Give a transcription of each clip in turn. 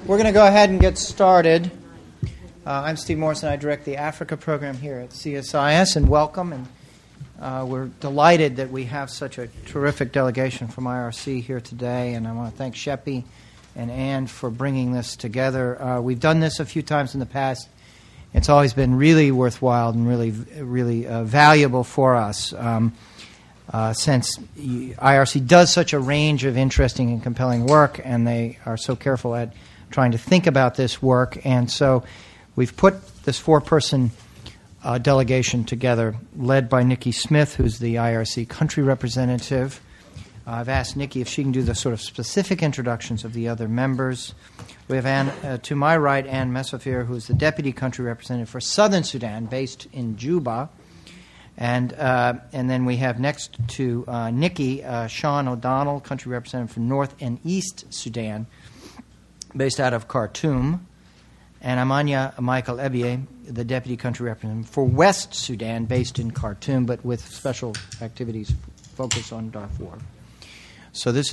We're going to go ahead and get started. I'm Steve Morrison. I direct the Africa program here at CSIS, and welcome. And we're delighted that we have such a terrific delegation from IRC here today, and I want to thank Sheppy and Ann for bringing this together. We've done this a few times in the past. It's always been really worthwhile and really valuable for us. Since IRC does such a range of interesting and compelling work, and they are so careful at trying to think about this work. And so we've put this four-person delegation together, led by Nikki Smith, who's the IRC country representative. I've asked Nikki if she can do the sort of specific introductions of the other members. We have Ann, to my right, Ann Mesafir, who's the deputy country representative for Southern Sudan, based in Juba. And then we have next to Nikki, Sean O'Donnell, country representative for North and East Sudan, based out of Khartoum. And Amanya Michael Ebiye, the deputy country representative for West Sudan, based in Khartoum, but with special activities focused on Darfur. So this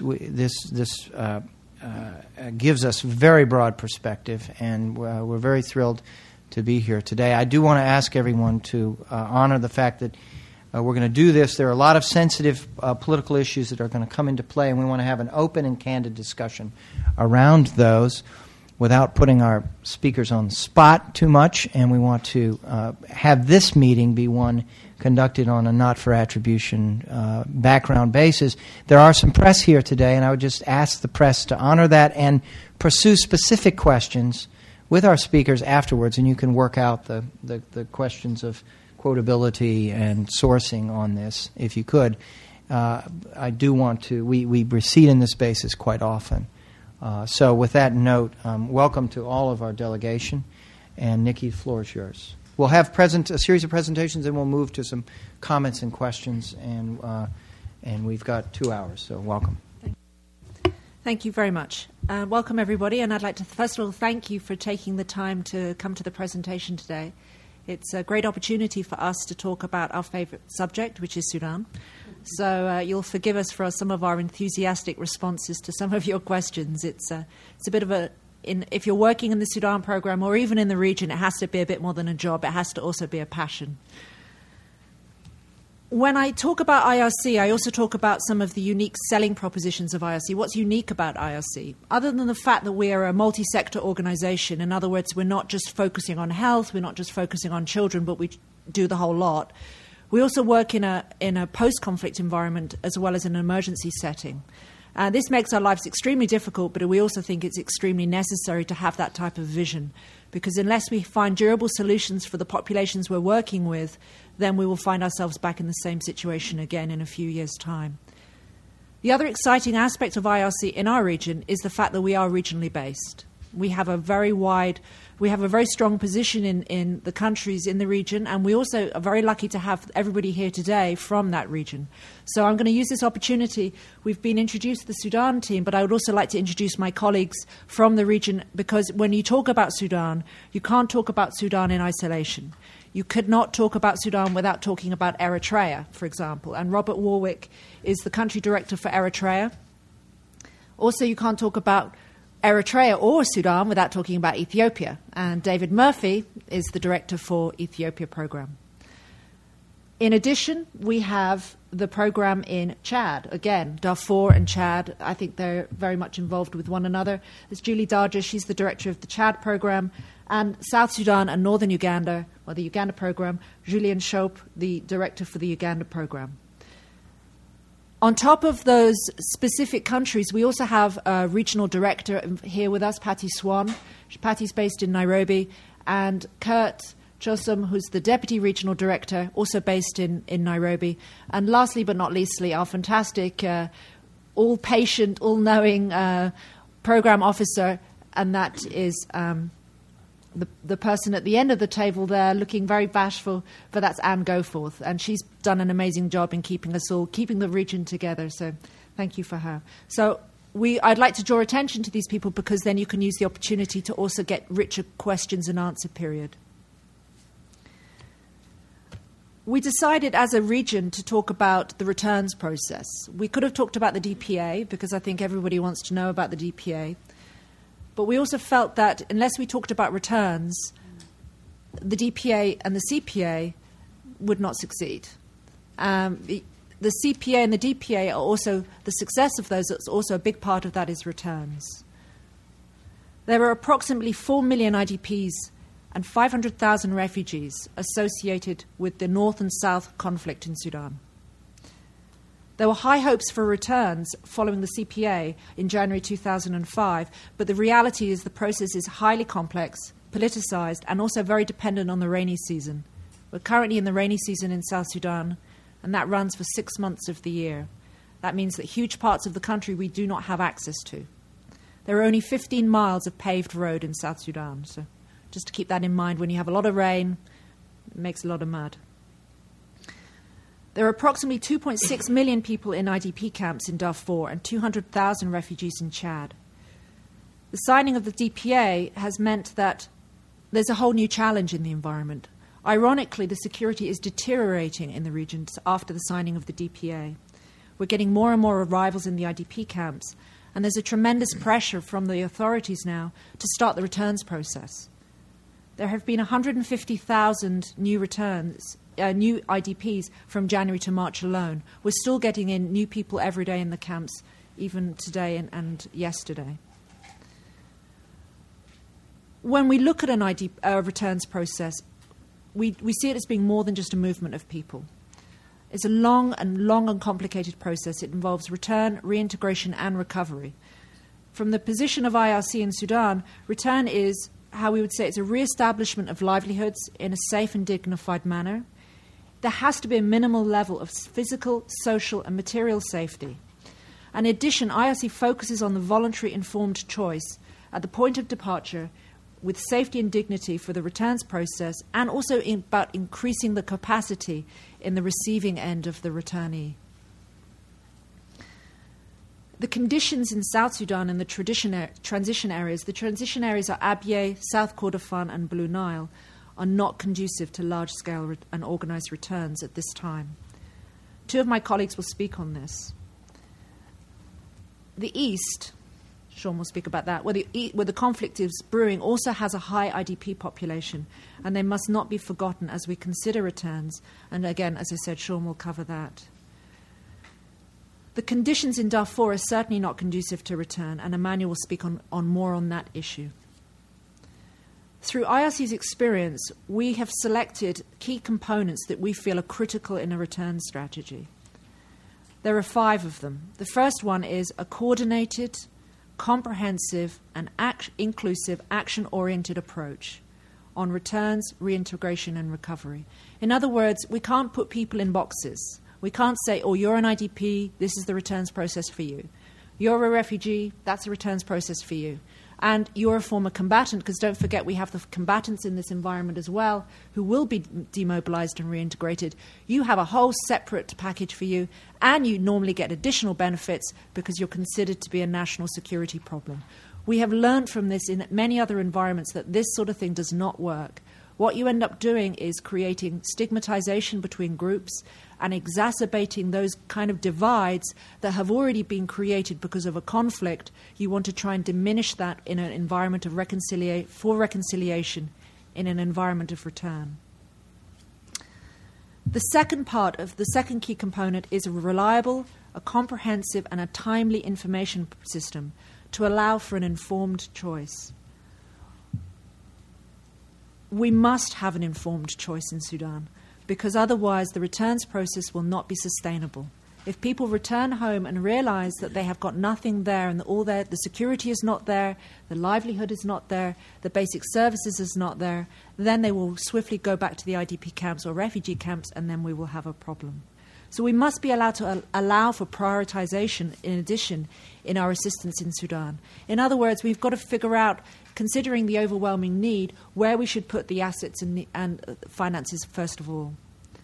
gives us very broad perspective, and we're very thrilled to be here today. I do want to ask everyone to honor the fact that we're going to do this. There are a lot of sensitive political issues that are going to come into play, and we want to have an open and candid discussion around those without putting our speakers on the spot too much, and we want to have this meeting be one conducted on a not-for-attribution background basis. There are some press here today, and I would just ask the press to honor that and pursue specific questions with our speakers afterwards, and you can work out the questions of quotability and sourcing on this, if you could. I do want to, we proceed in this basis quite often. So with that note, welcome to all of our delegation, and Nikki, the floor is yours. We'll have a series of presentations, and we'll move to some comments and questions, and we've got 2 hours, so welcome. Thank you very much. Welcome, everybody, and I'd like to first of all thank you for taking the time to come to the presentation today. It's a great opportunity for us to talk about our favorite subject, which is Sudan. So you'll forgive us for some of our enthusiastic responses to some of your questions. It's a bit of if you're working in the Sudan program or even in the region, it has to be a bit more than a job. It has to also be a passion. When I talk about IRC, I also talk about some of the unique selling propositions of IRC. What's unique about IRC? Other than the fact that we are a multi-sector organization, in other words, we're not just focusing on health, we're not just focusing on children, but we do the whole lot. We also work in a post-conflict environment as well as an emergency setting. This makes our lives extremely difficult, but we also think it's extremely necessary to have that type of vision, because unless we find durable solutions for the populations we're working with, then we will find ourselves back in the same situation again in a few years' time. The other exciting aspect of IRC in our region is the fact that we are regionally based. We have a very strong position in the countries in the region, and we also are very lucky to have everybody here today from that region. So I'm going to use this opportunity. We've been introduced to the Sudan team, but I would also like to introduce my colleagues from the region, because when you talk about Sudan, you can't talk about Sudan in isolation. You could not talk about Sudan without talking about Eritrea, for example, and Robert Warwick is the country director for Eritrea. Also, you can't talk about Eritrea or Sudan without talking about Ethiopia, and David Murphy is the director for Ethiopia program. In addition, we have the program in Chad. Again, Darfur and Chad, I think they're very much involved with one another. There's Julie Darja, she's the director of the Chad program, and South Sudan and Northern Uganda, or the Uganda program, Julian Shope, the director for the Uganda program. On top of those specific countries, we also have a regional director here with us, Patty Swan. Patty's based in Nairobi, and Kurt Chosom, who's the deputy regional director, also based in Nairobi. And lastly but not leastly, our fantastic, all-patient, all-knowing program officer, and that is the person at the end of the table there looking very bashful, but that's Anne Goforth, and she's done an amazing job in keeping the region together, so thank you for her. So I'd like to draw attention to these people, because then you can use the opportunity to also get richer questions and answer period. We decided as a region to talk about the returns process. We could have talked about the DPA, because I think everybody wants to know about the DPA. But we also felt that unless we talked about returns, the DPA and the CPA would not succeed. The CPA and the DPA are also, the success of those, it's also a big part of that is returns. There are approximately 4 million IDPs and 500,000 refugees associated with the north and south conflict in Sudan. There were high hopes for returns following the CPA in January 2005, but the reality is the process is highly complex, politicized, and also very dependent on the rainy season. We're currently in the rainy season in South Sudan, and that runs for 6 months of the year. That means that huge parts of the country we do not have access to. There are only 15 miles of paved road in South Sudan, so just to keep that in mind, when you have a lot of rain, it makes a lot of mud. There are approximately 2.6 million people in IDP camps in Darfur and 200,000 refugees in Chad. The signing of the DPA has meant that there's a whole new challenge in the environment. Ironically, the security is deteriorating in the regions after the signing of the DPA. We're getting more and more arrivals in the IDP camps, and there's a tremendous pressure from the authorities now to start the returns process. There have been 150,000 new returns, new IDPs from January to March alone. We're still getting in new people every day in the camps, even today and yesterday. When we look at a returns process, we see it as being more than just a movement of people. It's a long and complicated process. It involves return, reintegration, and recovery. From the position of IRC in Sudan, return is how we would say it's a re-establishment of livelihoods in a safe and dignified manner. There has to be a minimal level of physical, social, and material safety. In addition, IRC focuses on the voluntary informed choice at the point of departure with safety and dignity for the returns process, and also about increasing the capacity in the receiving end of the returnee. The conditions in South Sudan and the transition areas are Abyei, South Kordofan, and Blue Nile, are not conducive to large-scale and organised returns at this time. Two of my colleagues will speak on this. The East, Sean will speak about that, where the conflict is brewing, also has a high IDP population, and they must not be forgotten as we consider returns. And again, as I said, Sean will cover that. The conditions in Darfur are certainly not conducive to return, and Emmanuel will speak on more on that issue. Through IRC's experience, we have selected key components that we feel are critical in a return strategy. There are 5 of them. The first one is a coordinated, comprehensive, and inclusive, action-oriented approach on returns, reintegration, and recovery. In other words, we can't put people in boxes. We can't say, oh, you're an IDP, this is the returns process for you. You're a refugee, that's the returns process for you. And you're a former combatant, because don't forget we have the combatants in this environment as well who will be demobilized and reintegrated. You have a whole separate package for you, and you normally get additional benefits because you're considered to be a national security problem. We have learned from this in many other environments that this sort of thing does not work. What you end up doing is creating stigmatization between groups and exacerbating those kind of divides that have already been created because of a conflict. You want to try and diminish that in an environment of reconciliation in an environment of return. The second key component is a reliable, a comprehensive, and a timely information system to allow for an informed choice. We must have an informed choice in Sudan, because otherwise the returns process will not be sustainable. If people return home and realize that they have got nothing there and the security is not there, the livelihood is not there, the basic services is not there, then they will swiftly go back to the IDP camps or refugee camps, and then we will have a problem. So we must be allowed to allow for prioritization in addition in our assistance in Sudan. In other words, we've got to figure out, considering the overwhelming need, where we should put the assets and finances first of all.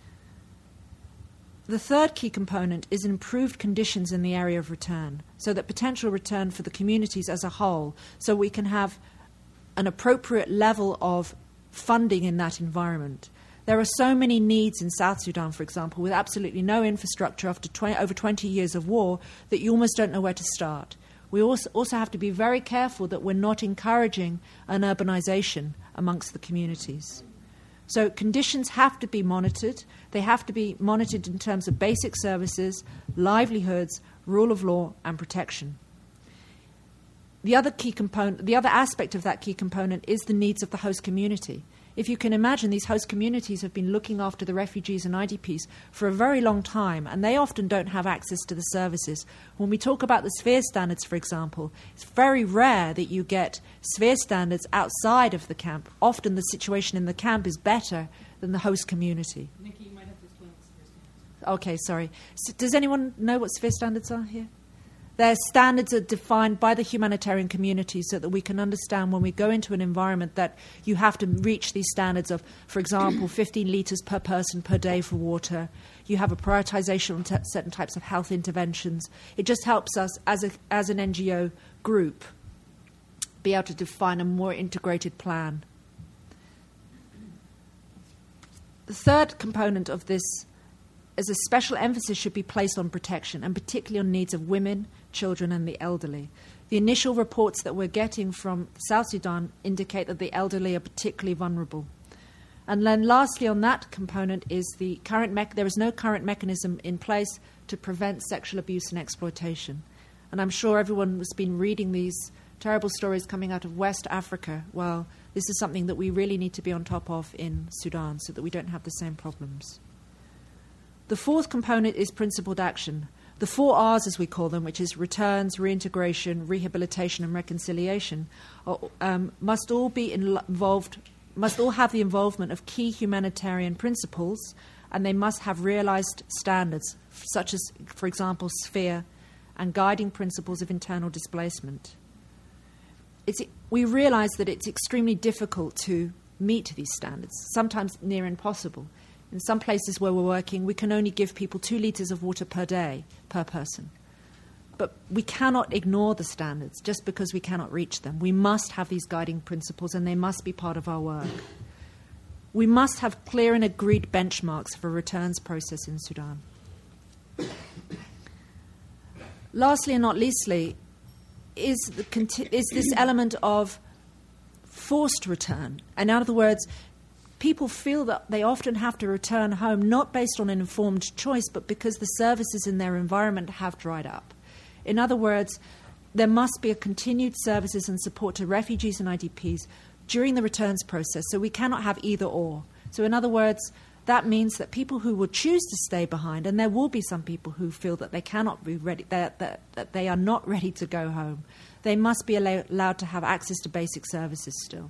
The third key component is improved conditions in the area of return, so that potential return for the communities as a whole, so we can have an appropriate level of funding in that environment. There are so many needs in South Sudan, for example, with absolutely no infrastructure after over 20 years of war, that you almost don't know where to start. We also have to be very careful that we're not encouraging an urbanization amongst the communities. So conditions have to be monitored. They have to be monitored in terms of basic services, livelihoods, rule of law, and protection. The other aspect of that key component is the needs of the host community. If you can imagine, these host communities have been looking after the refugees and IDPs for a very long time, and they often don't have access to the services. When we talk about the sphere standards, for example, it's very rare that you get sphere standards outside of the camp. Often the situation in the camp is better than the host community. Nikki, you might have to explain what sphere standards are. Okay, sorry. So does anyone know what sphere standards are here? Their standards are defined by the humanitarian community so that we can understand when we go into an environment that you have to reach these standards of, for example, 15 litres per person per day for water. You have a prioritization on certain types of health interventions. It just helps us as an NGO group be able to define a more integrated plan. The third component of this is a special emphasis should be placed on protection, and particularly on needs of women, children, and the elderly. The initial reports that we're getting from South Sudan indicate that the elderly are particularly vulnerable. And then lastly on that component is the there is no current mechanism in place to prevent sexual abuse and exploitation. And I'm sure everyone has been reading these terrible stories coming out of West Africa. Well, this is something that we really need to be on top of in Sudan so that we don't have the same problems. The fourth component is principled action. The 4 R's, as we call them, which is returns, reintegration, rehabilitation, and reconciliation, must all have the involvement of key humanitarian principles, and they must have realized standards, such as, for example, sphere, and guiding principles of internal displacement. We realize that it's extremely difficult to meet these standards, sometimes near impossible. In some places where we're working, we can only give people 2 litres of water per day, per person. But we cannot ignore the standards just because we cannot reach them. We must have these guiding principles, and they must be part of our work. We must have clear and agreed benchmarks for a returns process in Sudan. Lastly and not leastly is this element of forced return. In other words, people feel that they often have to return home not based on an informed choice, but because the services in their environment have dried up. In other words, there must be a continued services and support to refugees and IDPs during the returns process, so we cannot have either or. So in other words, that means that people who will choose to stay behind, and there will be some people who feel that they cannot be ready, that they are not ready to go home, they must be allowed to have access to basic services still.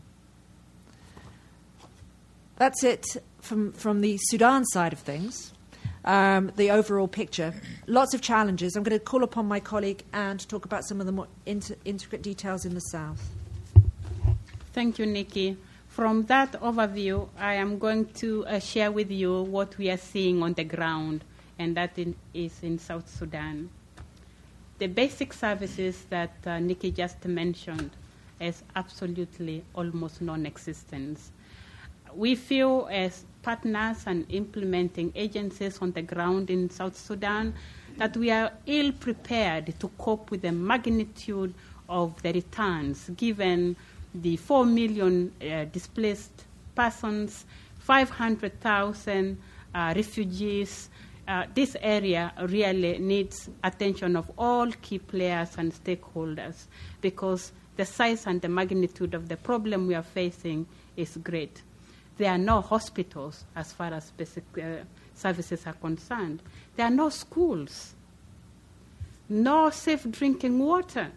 That's it from the Sudan side of things, the overall picture. Lots of challenges. I'm going to call upon my colleague Anne to talk about some of the more intricate details in the south. Thank you, Nikki. From that overview, I am going to share with you what we are seeing on the ground, and that is in South Sudan. The basic services that Nikki just mentioned is absolutely almost non-existent. We feel as partners and implementing agencies on the ground in South Sudan that we are ill-prepared to cope with the magnitude of the returns, given the 4 million displaced persons, 500,000 refugees. This area really needs attention of all key players and stakeholders because the size and the magnitude of the problem we are facing is great. There are no hospitals as far as basic services are concerned. There are no schools, no safe drinking water,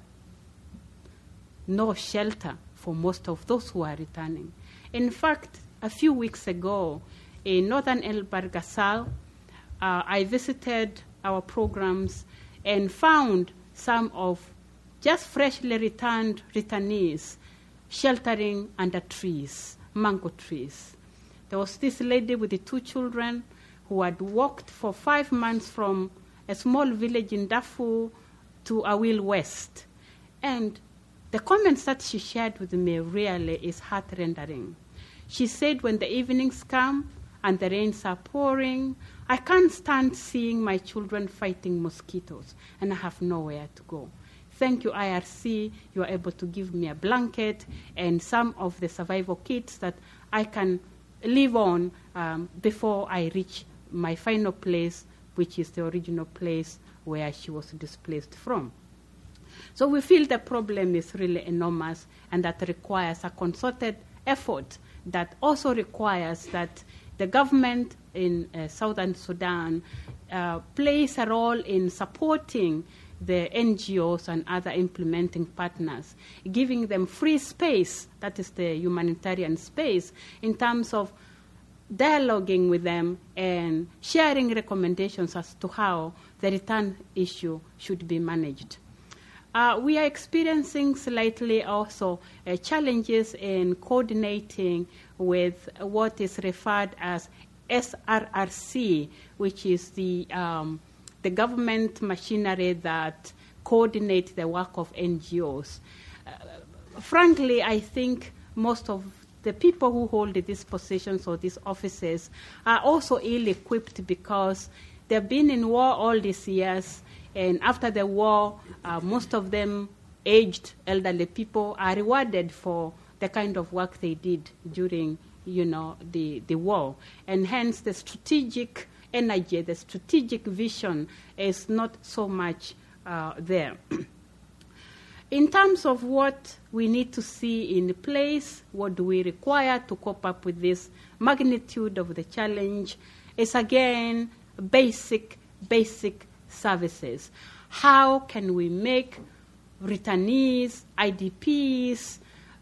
no shelter for most of those who are returning. In fact, a few weeks ago in northern El Bargasal, I visited our programs and found some of just freshly returned returnees sheltering under trees, mango trees. There was this lady with the 2 children who had walked for 5 months from a small village in Darfur to Awil West. And the comments that she shared with me really is heart-rendering. She said, when the evenings come and the rains are pouring, I can't stand seeing my children fighting mosquitoes, and I have nowhere to go. thank you, IRC, you are able to give me a blanket and some of the survival kits that I can live on before I reach my final place, which is the original place where she was displaced from. So we feel the problem is really enormous, and that requires a concerted effort that also requires that the government in Southern Sudan plays a role in supporting the NGOs and other implementing partners, giving them free space, that is the humanitarian space, in terms of dialoguing with them and sharing recommendations as to how the return issue should be managed. We are experiencing slightly also challenges in coordinating with what is referred as SRRC, which is the government machinery that coordinates the work of NGOs. Frankly, I think most of the people who hold these positions or these offices are also ill-equipped because they've been in war all these years, and after the war, most of them aged elderly people are rewarded for the kind of work they did during, the war. And hence the strategic energy, the strategic vision is not so much there. In terms of what we need to see in place, what do we require to cope up with this magnitude of the challenge, is again basic services. How can we make returnees, IDPs,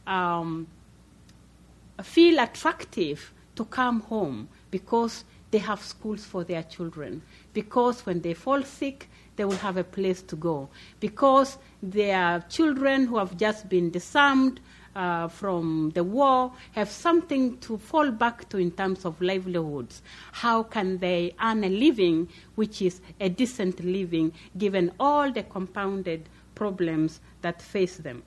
feel attractive to come home because they have schools for their children, because when they fall sick, they will have a place to go, because their children who have just been disarmed from the war have something to fall back to in terms of livelihoods. How can they earn a living which is a decent living given all the compounded problems that face them?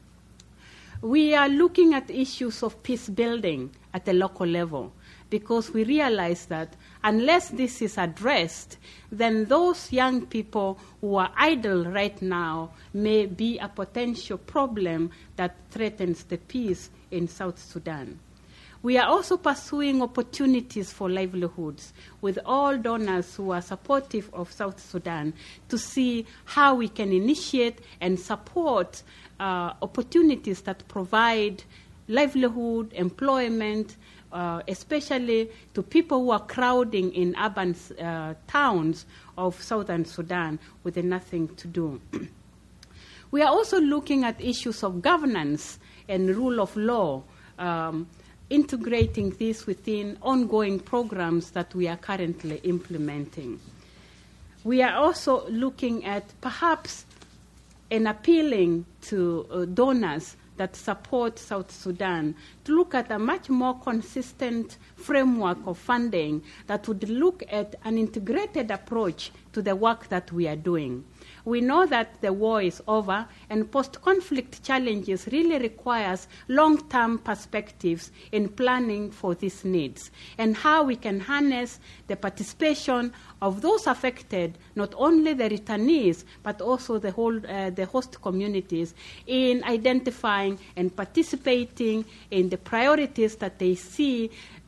We are looking at issues of peace building at the local level, because we realize that unless this is addressed, then those young people who are idle right now may be a potential problem that threatens the peace in South Sudan. We are also pursuing opportunities for livelihoods with all donors who are supportive of South Sudan to see how we can initiate and support opportunities that provide livelihood, employment, especially to people who are crowding in urban towns of southern Sudan with nothing to do. We are also looking at issues of governance and rule of law, integrating this within ongoing programs that we are currently implementing. We are also looking at perhaps and appealing to donors that support South Sudan to look at a much more consistent framework of funding that would look at an integrated approach to the work that we are doing. We know that the war is over, and post-conflict challenges really requires long-term perspectives in planning for these needs, and how we can harness the participation of those affected, not only the returnees, but also the host communities, in identifying and participating in the priorities that they see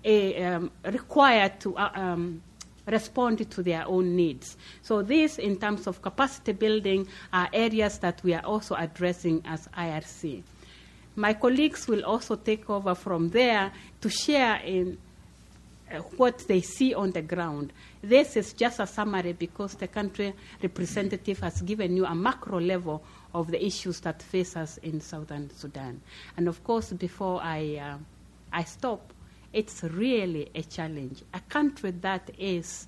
required to respond to their own needs. So this, in terms of capacity building, are areas that we are also addressing as IRC. My colleagues will also take over from there to share in what they see on the ground. This is just a summary because the country representative has given you a macro level of the issues that face us in southern Sudan. And of course, before I stop, it's really a challenge. A country that is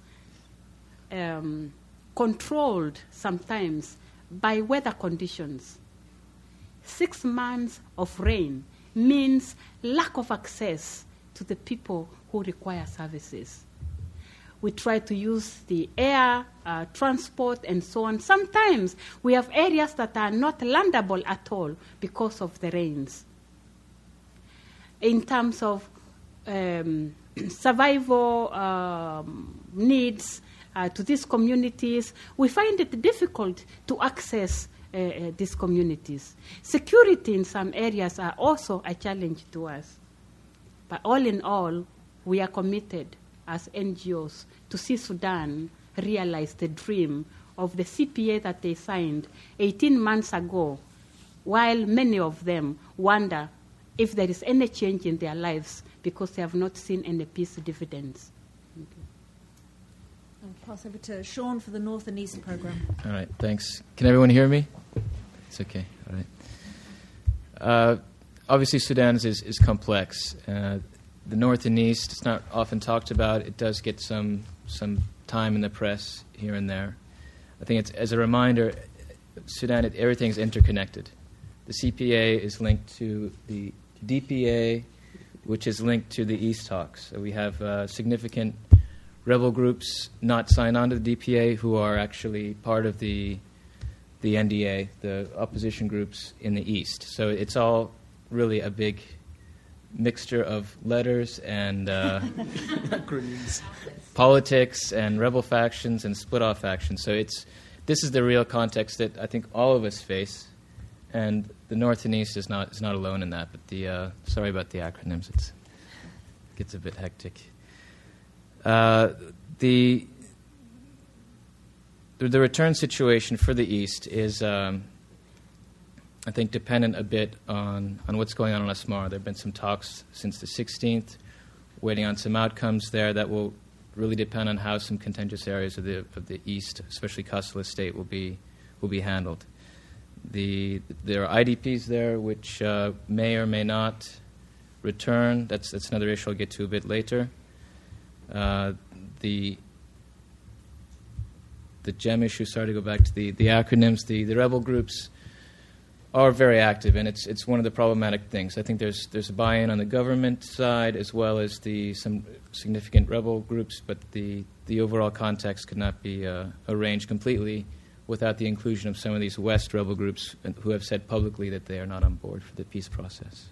controlled sometimes by weather conditions. 6 months of rain means lack of access to the people who require services. We try to use the air, transport, and so on. Sometimes we have areas that are not landable at all because of the rains. In terms of survival needs to these communities, we find it difficult to access these communities. Security in some areas are also a challenge to us. But all in all, we are committed as NGOs to see Sudan realize the dream of the CPA that they signed 18 months ago, while many of them wonder if there is any change in their lives because they have not seen any peace dividends. Thank you. I'll pass over to Sean for the North and East program. All right, thanks. Can everyone hear me? It's okay. All right. Obviously, Sudan is complex. The North and East, it's not often talked about. It does get some time in the press here and there. I think it's, as a reminder, Sudan, everything's interconnected. The CPA is linked to the DPA, which is linked to the East talks. So we have significant rebel groups not signed on to the DPA who are actually part of the NDA, the opposition groups in the East. So it's all really a big mixture of letters and politics and rebel factions and split-off factions. So this is the real context that I think all of us face, and the North and East is not alone in that. But sorry about the acronyms; it gets a bit hectic. The return situation for the East is, I think, dependent a bit on what's going on in Asmara. There have been some talks since the 16th, waiting on some outcomes there that will really depend on how some contentious areas of the East, especially Kassala State, will be handled. There are IDPs there which may or may not return. That's another issue I'll get to a bit later. The GEM issue, sorry to go back to the acronyms, the rebel groups are very active, and it's one of the problematic things. I think there's a buy-in on the government side as well as some significant rebel groups, but the overall context could not be arranged completely without the inclusion of some of these West rebel groups who have said publicly that they are not on board for the peace process.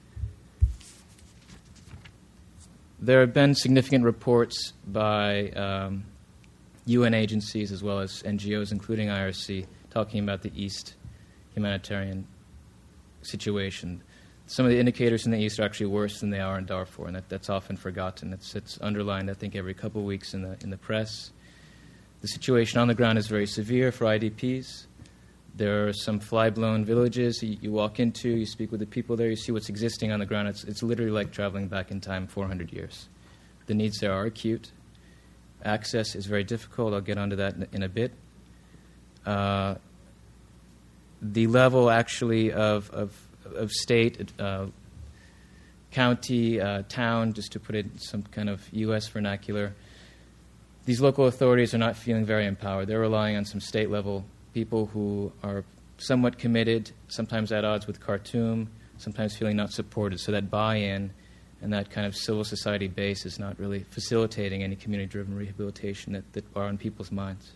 There have been significant reports by UN agencies as well as NGOs, including IRC, talking about the East humanitarian situation. Some of the indicators in the East are actually worse than they are in Darfur, and that's often forgotten. It's underlined, I think, every couple of weeks in the press. The situation on the ground is very severe for IDPs. There are some fly-blown villages you walk into, you speak with the people there, you see what's existing on the ground. It's literally like traveling back in time 400 years. The needs there are acute. Access is very difficult. I'll get onto that in a bit. The level, actually, of state, county, town, just to put it in some kind of U.S. vernacular, these local authorities are not feeling very empowered. They're relying on some state-level people who are somewhat committed, sometimes at odds with Khartoum, sometimes feeling not supported. So that buy-in and that kind of civil society base is not really facilitating any community-driven rehabilitation that are on people's minds.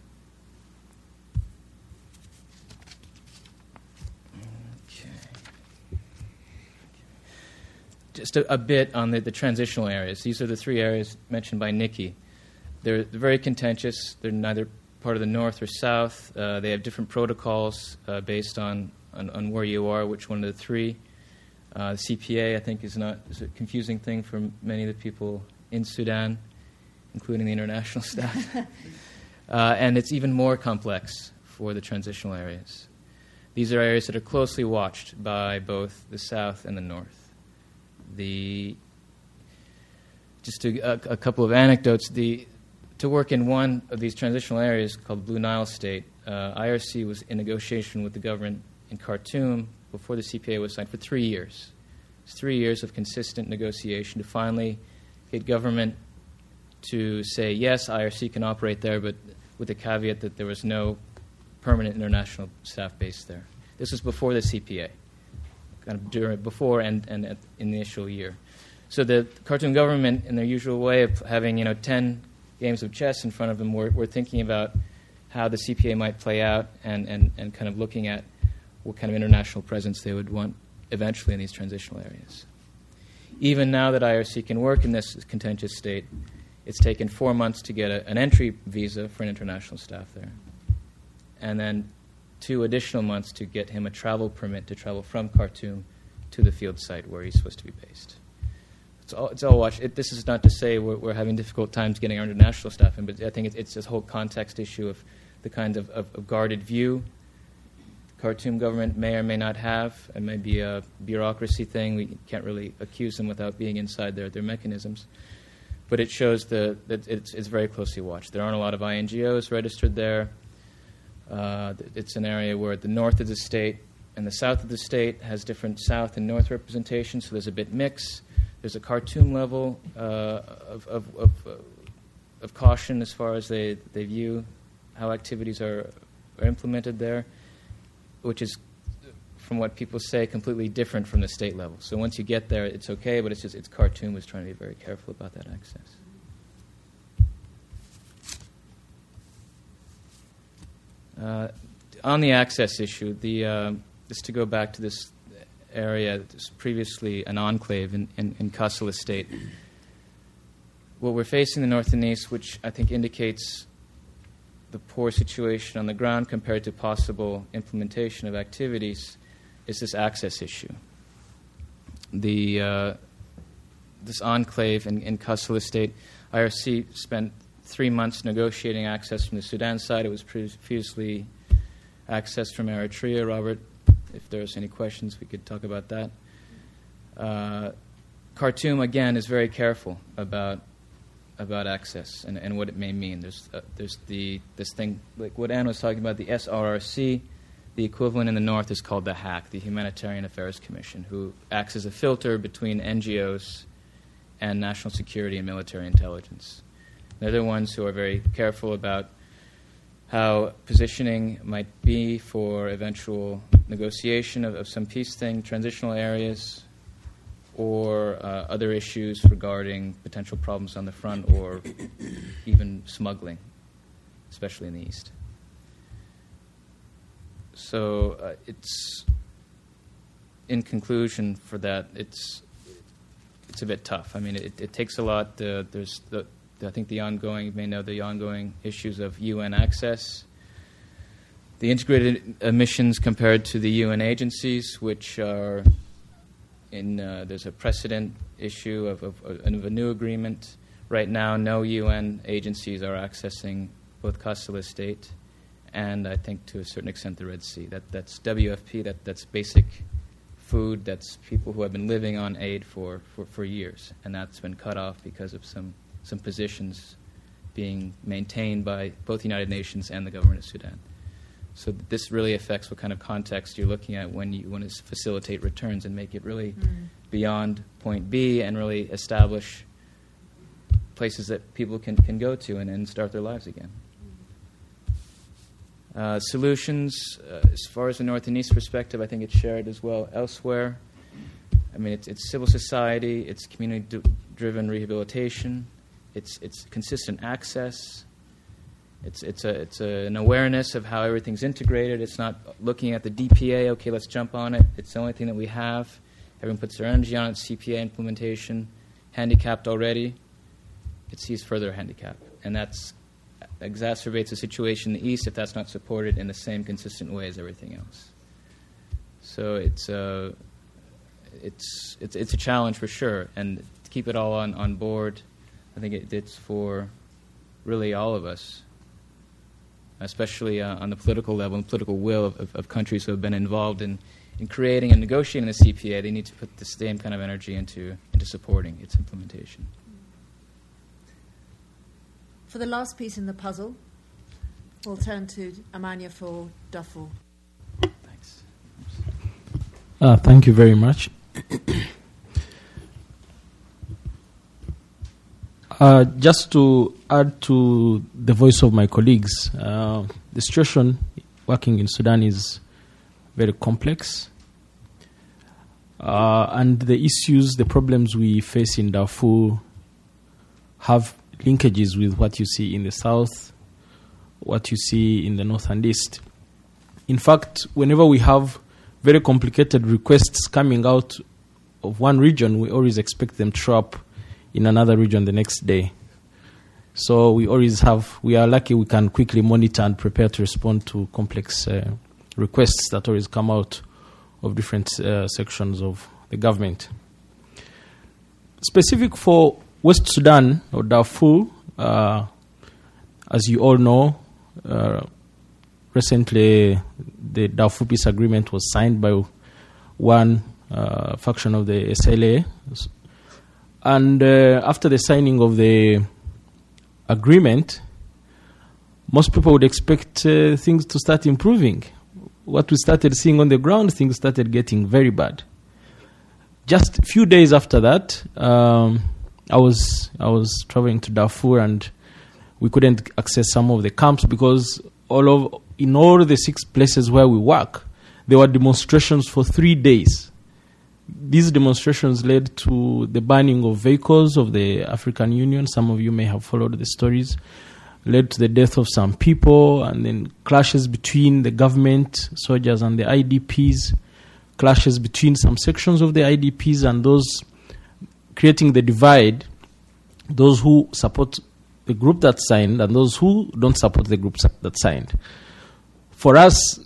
Just a bit on the transitional areas. These are the three areas mentioned by Nikki. They're very contentious. They're neither part of the north or south. They have different protocols based on where you are, which one of the three. CPA, I think, is a confusing thing for many of the people in Sudan, including the international staff. And it's even more complex for the transitional areas. These are areas that are closely watched by both the south and the north. Just a couple of anecdotes. To work in one of these transitional areas called Blue Nile State, IRC was in negotiation with the government in Khartoum before the CPA was signed for 3 years. It's 3 years of consistent negotiation to finally get government to say, yes, IRC can operate there, but with the caveat that there was no permanent international staff base there. This was before the CPA, before and in the initial year. So the Khartoum government, in their usual way of having 10 games of chess in front of them, were thinking about how the CPA might play out and kind of looking at what kind of international presence they would want eventually in these transitional areas. Even now that IRC can work in this contentious state, it's taken 4 months to get an entry visa for an international staff there. And then 2 additional months to get him a travel permit to travel from Khartoum to the field site where he's supposed to be based. It's all watch. This is not to say we're having difficult times getting our international staff in, but I think it's this whole context issue of the kind of guarded view Khartoum government may or may not have. It may be a bureaucracy thing. We can't really accuse them without being inside their mechanisms. But it shows that it's very closely watched. There aren't a lot of INGOs registered there. It's an area where the north of the state and the south of the state has different south and north representation, so there's a bit mix. There's a Khartoum level of caution as far as they view how activities are implemented there, which is, from what people say, completely different from the state level. So once you get there, it's okay, but it's Khartoum is trying to be very careful about that access. On the access issue, just to go back to this area that was previously an enclave in Kassala State, what we're facing in the north and east, which I think indicates the poor situation on the ground compared to possible implementation of activities, is this access issue. This enclave in Kassala State, IRC spent 3 months negotiating access from the Sudan side. It was previously accessed from Eritrea. Robert, if there's any questions, we could talk about that. Khartoum, again, is very careful about access and what it may mean. There's this thing, like what Anne was talking about, the SRRC. The equivalent in the north is called the HAC, the Humanitarian Affairs Commission, who acts as a filter between NGOs and national security and military intelligence. They're the ones who are very careful about how positioning might be for eventual negotiation of some peace thing, transitional areas, or other issues regarding potential problems on the front or even smuggling, especially in the east. So it's, in conclusion for that, it's a bit tough. I mean, it takes a lot. There's I think you may know the ongoing issues of UN access, the integrated missions compared to the UN agencies, which are there's a precedent issue of a new agreement. Right now, no UN agencies are accessing both Kassala State and I think to a certain extent the Red Sea. That's WFP, that's basic food, that's people who have been living on aid for years, and that's been cut off because of some positions being maintained by both the United Nations and the government of Sudan. So this really affects what kind of context you're looking at when you want to facilitate returns and make it really beyond point B and really establish places that people can go to and start their lives again. Solutions, as far as the North and East perspective, I think it's shared as well elsewhere. I mean, it's civil society, it's community-driven rehabilitation, it's consistent access, it's an awareness of how everything's integrated. It's not looking at the DPA, okay, let's jump on it. It's the only thing that we have. Everyone puts their energy on it, CPA implementation, handicapped already. It sees further handicap, and that's exacerbates the situation in the East if that's not supported in the same consistent way as everything else. So it's a challenge for sure, and to keep it all on board, I think it's for really all of us, especially on the political level and political will of countries who have been involved in creating and negotiating the CPA. They need to put the same kind of energy into supporting its implementation. For the last piece in the puzzle, we'll turn to Amanya for Darfur. Thanks. Thank you very much. Just to add to the voice of my colleagues, the situation working in Sudan is very complex. And the issues, the problems we face in Darfur have linkages with what you see in the south, what you see in the north and east. In fact, whenever we have very complicated requests coming out of one region, we always expect them to show up in another region the next day. So we are lucky we can quickly monitor and prepare to respond to complex requests that always come out of different sections of the government. Specific for West Sudan or Darfur, as you all know, recently the Darfur Peace Agreement was signed by one faction of the SLA. And after the signing of the agreement, most people would expect things to start improving. What we started seeing on the ground, things started getting very bad. Just a few days after that, I was traveling to Darfur, and we couldn't access some of the camps because in all the 6 places where we work, there were demonstrations for 3 days. These demonstrations led to the burning of vehicles of the African Union. Some of you may have followed the stories. Led to the death of some people, and then clashes between the government soldiers and the IDPs, clashes between some sections of the IDPs and those creating the divide, those who support the group that signed and those who don't support the group that signed. For us,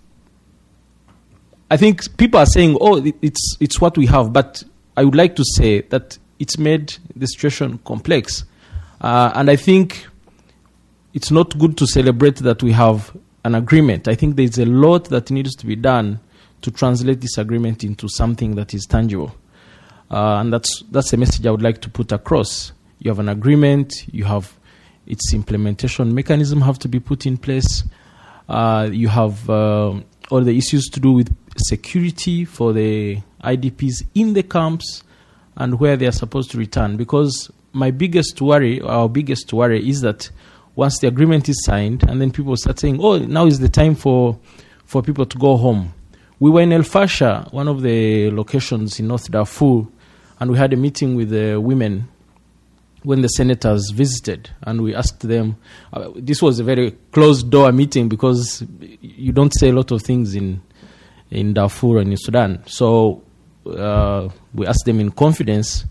I think people are saying, it's what we have, but I would like to say that it's made the situation complex. And I think it's not good to celebrate that we have an agreement. I think there's a lot that needs to be done to translate this agreement into something that is tangible. And that's a message I would like to put across. You have an agreement, you have its implementation mechanism have to be put in place. You have all the issues to do with security for the IDPs in the camps and where they are supposed to return. Because our biggest worry is that once the agreement is signed and then people start saying, now is the time for people to go home. We were in El Fasher, one of the locations in North Darfur, and we had a meeting with the women when the senators visited, and we asked them, this was a very closed-door meeting because you don't say a lot of things in Darfur and in Sudan. So we asked them in confidence,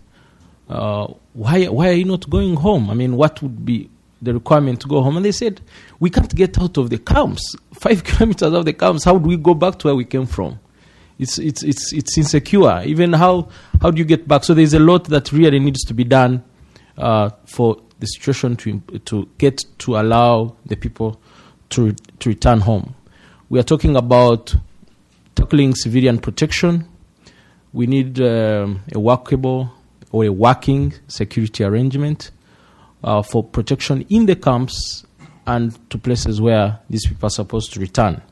why are you not going home? I mean, what would be the requirement to go home? And they said, we can't get out of the camps. 5 kilometers out of the camps, how do we go back to where we came from? It's insecure. Even how do you get back? So there's a lot that really needs to be done for the situation to allow the people to return home. We are talking about tackling civilian protection. We need a workable or a working security arrangement for protection in the camps and to places where these people are supposed to return.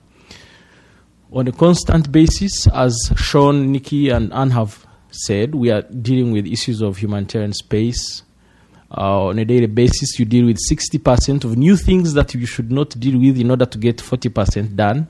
On a constant basis, as Sean, Nikki, and Anne have said, we are dealing with issues of humanitarian space. On a daily basis, you deal with 60% of new things that you should not deal with in order to get 40% done.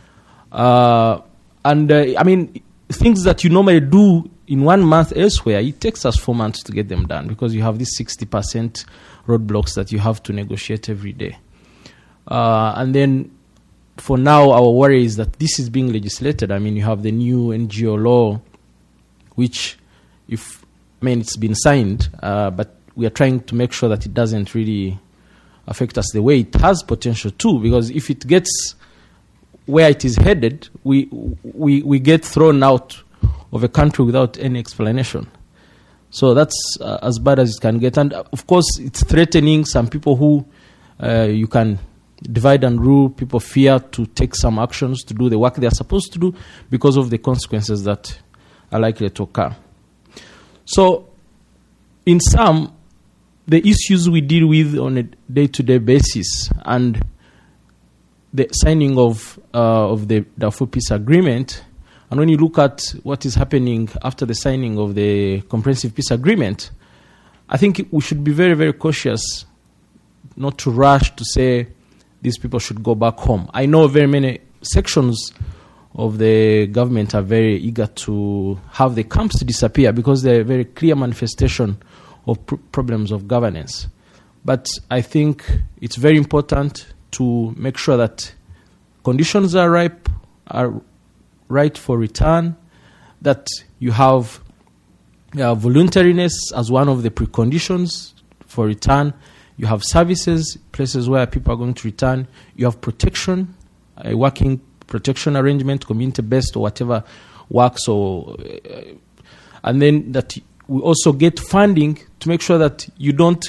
I mean, things that you normally do in 1 month elsewhere, it takes us 4 months to get them done because you have these 60% roadblocks that you have to negotiate every day. And then for now, our worry is that this is being legislated. I mean, you have the new NGO law, which it's been signed, but we are trying to make sure that it doesn't really affect us the way it has potential to, because if it gets where it is headed, we get thrown out of a country without any explanation. So that's as bad as it can get. And of course, it's threatening some people who you can divide and rule. People fear to take some actions to do the work they are supposed to do because of the consequences that are likely to occur. So, in sum, the issues we deal with on a day-to-day basis and the signing of the Darfur Peace Agreement, and when you look at what is happening after the signing of the Comprehensive Peace Agreement, I think we should be very, very cautious not to rush to say these people should go back home. I know very many sections of the government are very eager to have the camps to disappear because they're a very clear manifestation of problems of governance. But I think it's very important to make sure that conditions are right for return, that you have voluntariness as one of the preconditions for return. You have services, places where people are going to return. You have protection, a working protection arrangement, community-based or whatever works, and then that we also get funding to make sure that you don't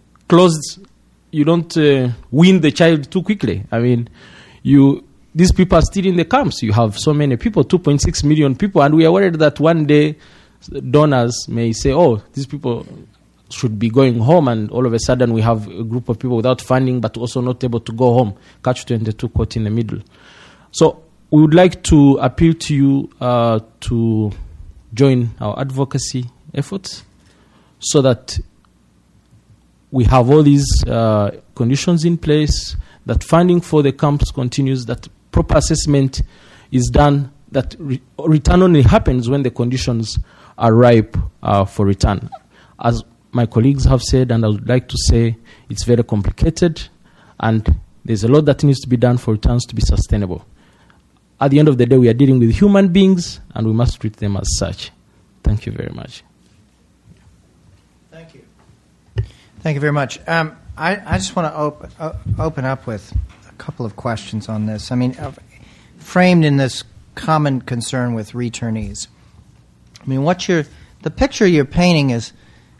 wean the child too quickly. I mean, these people are still in the camps. You have so many people, 2.6 million people, and we are worried that one day donors may say, oh, these people should be going home, and all of a sudden we have a group of people without funding but also not able to go home. Catch-22 caught in the middle. So we would like to appeal to you to join our advocacy efforts so that we have all these conditions in place, that funding for the camps continues, that proper assessment is done, that return only happens when the conditions are ripe for return. As my colleagues have said, and I would like to say, it's very complicated, and there's a lot that needs to be done for returns to be sustainable. At the end of the day, we are dealing with human beings, and we must treat them as such. Thank you very much. Thank you. Thank you very much. I just want to open up with a couple of questions on this. I mean, framed in this common concern with returnees. I mean, the picture you're painting is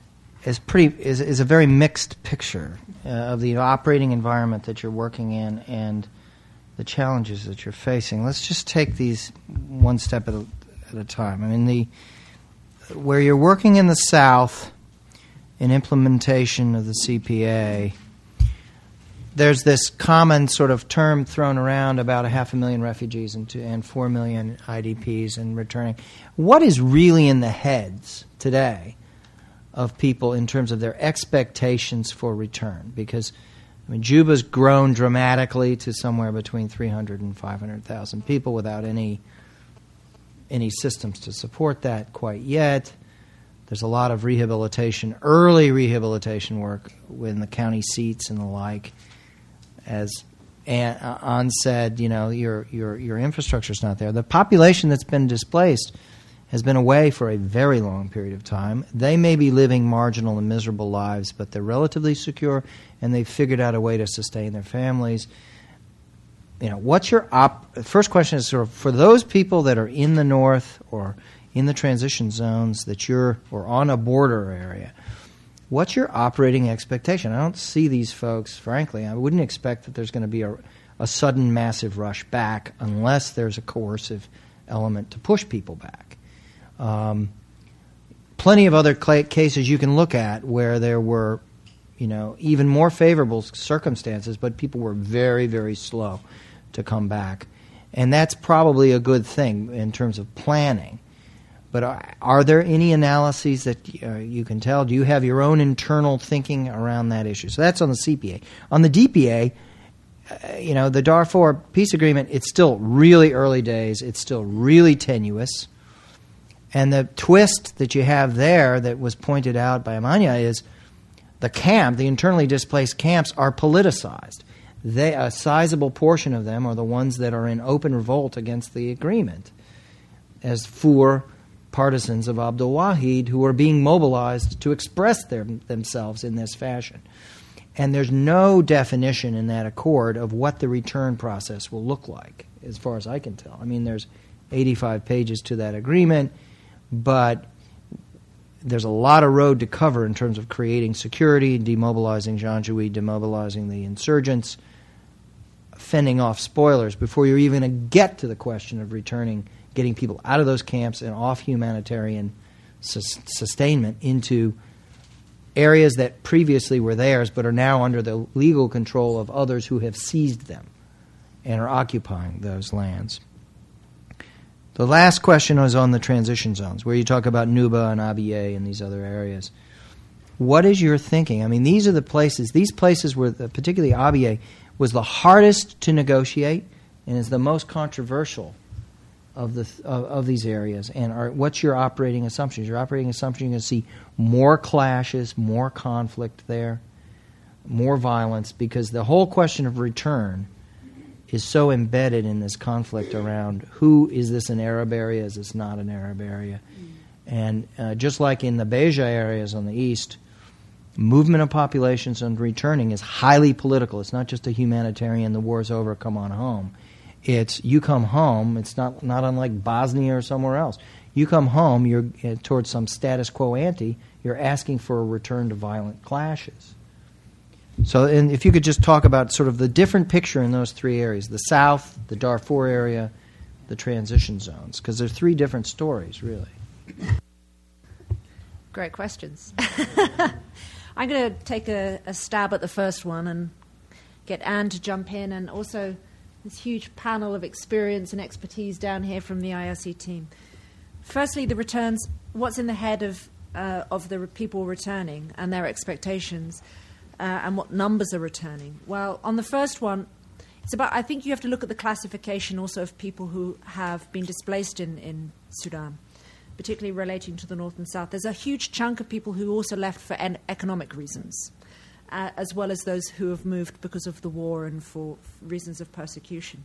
a very mixed picture of the operating environment that you're working in and the challenges that you're facing. Let's just take these one step at a time. I mean, where you're working in the South in implementation of the CPA, there's this common sort of term thrown around about 500,000 refugees and 4 million IDPs and returning. What is really in the heads today of people in terms of their expectations for return? Because Juba's grown dramatically to somewhere between 300 and 500,000 people without any systems to support that quite yet. There's a lot of early rehabilitation work in the county seats and the like. As An said, your infrastructure's not there. The population that's been displaced has been away for a very long period of time. They may be living marginal and miserable lives, but they're relatively secure, and they've figured out a way to sustain their families. What's your first question is sort of for those people that are in the north or in the transition zones or on a border area, what's your operating expectation? I don't see these folks, frankly. I wouldn't expect that there's going to be a sudden massive rush back unless there's a coercive element to push people back. Plenty of other cases you can look at where there were, even more favorable circumstances, but people were very, very slow to come back. And that's probably a good thing in terms of planning. But are there any analyses that you can tell? Do you have your own internal thinking around that issue? So that's on the CPA. On the DPA, the Darfur peace agreement, it's still really early days. It's still really tenuous. And the twist that you have there that was pointed out by Amanya is the internally displaced camps are politicized. A sizable portion of them are the ones that are in open revolt against the agreement as for partisans of Abdul Wahid who are being mobilized to express themselves in this fashion. And there's no definition in that accord of what the return process will look like, as far as I can tell. I mean, there's 85 pages to that agreement, but there's a lot of road to cover in terms of creating security, demobilizing Janjaweed, demobilizing the insurgents, fending off spoilers before you're even going to get to the question of getting people out of those camps and off humanitarian sustainment into areas that previously were theirs but are now under the legal control of others who have seized them and are occupying those lands. The last question was on the transition zones, where you talk about Nuba and Abyei and these other areas. What is your thinking? I mean, these places where, particularly Abyei, was the hardest to negotiate and is the most controversial of these areas. And what's your operating assumptions? Your operating assumption, you're going to see more clashes, more conflict there, more violence, because the whole question of return is so embedded in this conflict around is this an Arab area, is this not an Arab area? And just like in the Beja areas on the east, movement of populations and returning is highly political. It's not just a humanitarian, the war's over, come on home. It's you come home. It's not unlike Bosnia or somewhere else. You come home, you're towards some status quo ante. You're asking for a return to violent clashes. So, and if you could just talk about sort of the different picture in those three areas: the South, the Darfur area, the transition zones, because they're three different stories, really. Great questions. I'm going to take a stab at the first one and get Anne to jump in, and also this huge panel of experience and expertise down here from the IRC team. Firstly, the returns, what's in the head of the people returning and their expectations, and what numbers are returning. Well, on the first one, it's about, I think you have to look at the classification also of people who have been displaced in Sudan, particularly relating to the North and South. There's a huge chunk of people who also left for economic reasons, as well as those who have moved because of the war and for reasons of persecution.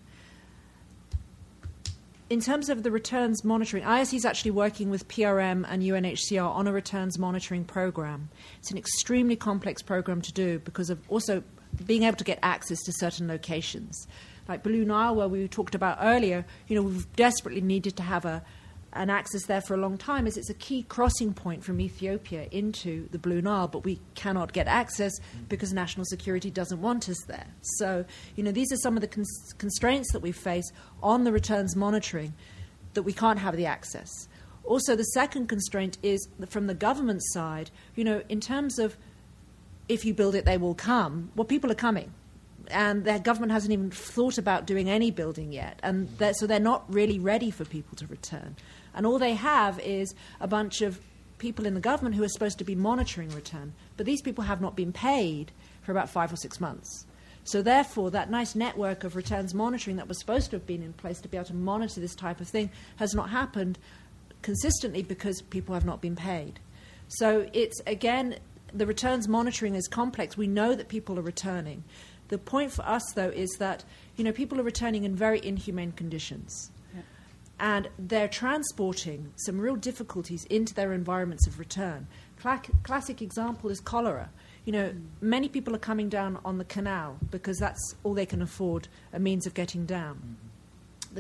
In terms of the returns monitoring, IRC is actually working with PRM and UNHCR on a returns monitoring program. It's an extremely complex program to do because of also being able to get access to certain locations. Like Blue Nile, where we talked about earlier, we've desperately needed to have an access there for a long time, as it's a key crossing point from Ethiopia into the Blue Nile, but we cannot get access because national security doesn't want us there. So, these are some of the constraints that we face on the returns monitoring, that we can't have the access. Also, the second constraint is from the government side, in terms of if you build it, they will come. Well, people are coming. And their government hasn't even thought about doing any building yet. And so they're not really ready for people to return. And all they have is a bunch of people in the government who are supposed to be monitoring return. But these people have not been paid for about 5 or 6 months. So therefore, that nice network of returns monitoring that was supposed to have been in place to be able to monitor this type of thing has not happened consistently because people have not been paid. So it's, again, the returns monitoring is complex. We know that people are returning. The point for us, though, is that people are returning in very inhumane conditions. Yeah. And they're transporting some real difficulties into their environments of return. Classic example is cholera. Many people are coming down on the canal because that's all they can afford, a means of getting down. Mm-hmm. The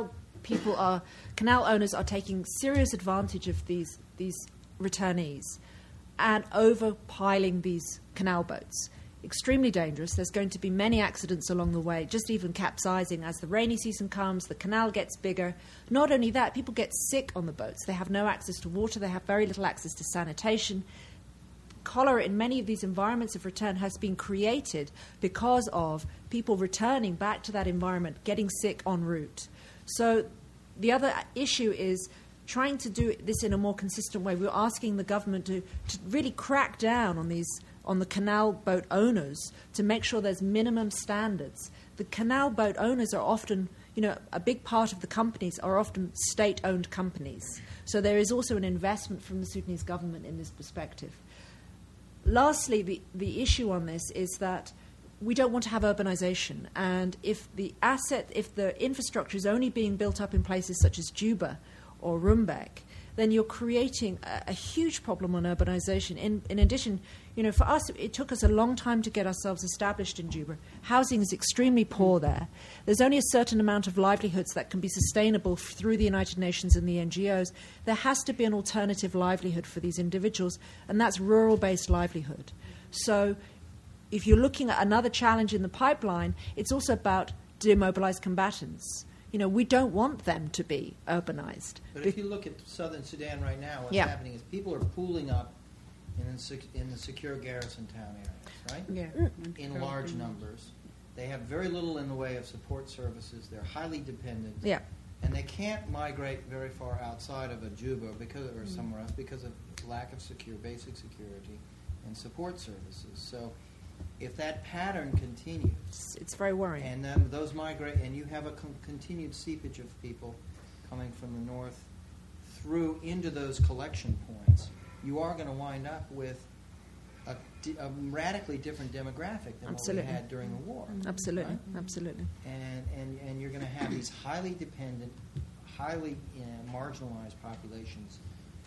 canal owners are taking serious advantage of these returnees and overpiling these canal boats. Extremely dangerous. There's going to be many accidents along the way, just even capsizing. As the rainy season comes, the canal gets bigger. Not only that, people get sick on the boats. They have no access to water. They have very little access to sanitation. Cholera in many of these environments of return has been created because of people returning back to that environment, getting sick en route. So the other issue is trying to do this in a more consistent way. We're asking the government to really crack down on the canal boat owners to make sure there's minimum standards. The canal boat owners are often, a big part of the companies are often state-owned companies. So there is also an investment from the Sudanese government in this perspective. Lastly, the issue on this is that we don't want to have urbanization. And if the infrastructure is only being built up in places such as Juba or Rumbek, then you're creating a huge problem on urbanization. In addition, for us, it took us a long time to get ourselves established in Juba. Housing is extremely poor there. There's only a certain amount of livelihoods that can be sustainable through the United Nations and the NGOs. There has to be an alternative livelihood for these individuals, and that's rural-based livelihood. So if you're looking at another challenge in the pipeline, it's also about demobilized combatants. We don't want them to be urbanized. But if you look at southern Sudan right now, what's happening is people are pooling up in the secure garrison town areas, right? Yeah. In large numbers. They have very little in the way of support services. They're highly dependent. Yeah. And they can't migrate very far outside of a Juba or somewhere else because of lack of basic security and support services. So if that pattern continues, it's very worrying. And then those migrate, and you have a continued seepage of people coming from the north through into those collection points, you are going to wind up with a radically different demographic than what we had during the war. Absolutely, right? Absolutely. And you're going to have these highly dependent, highly marginalized populations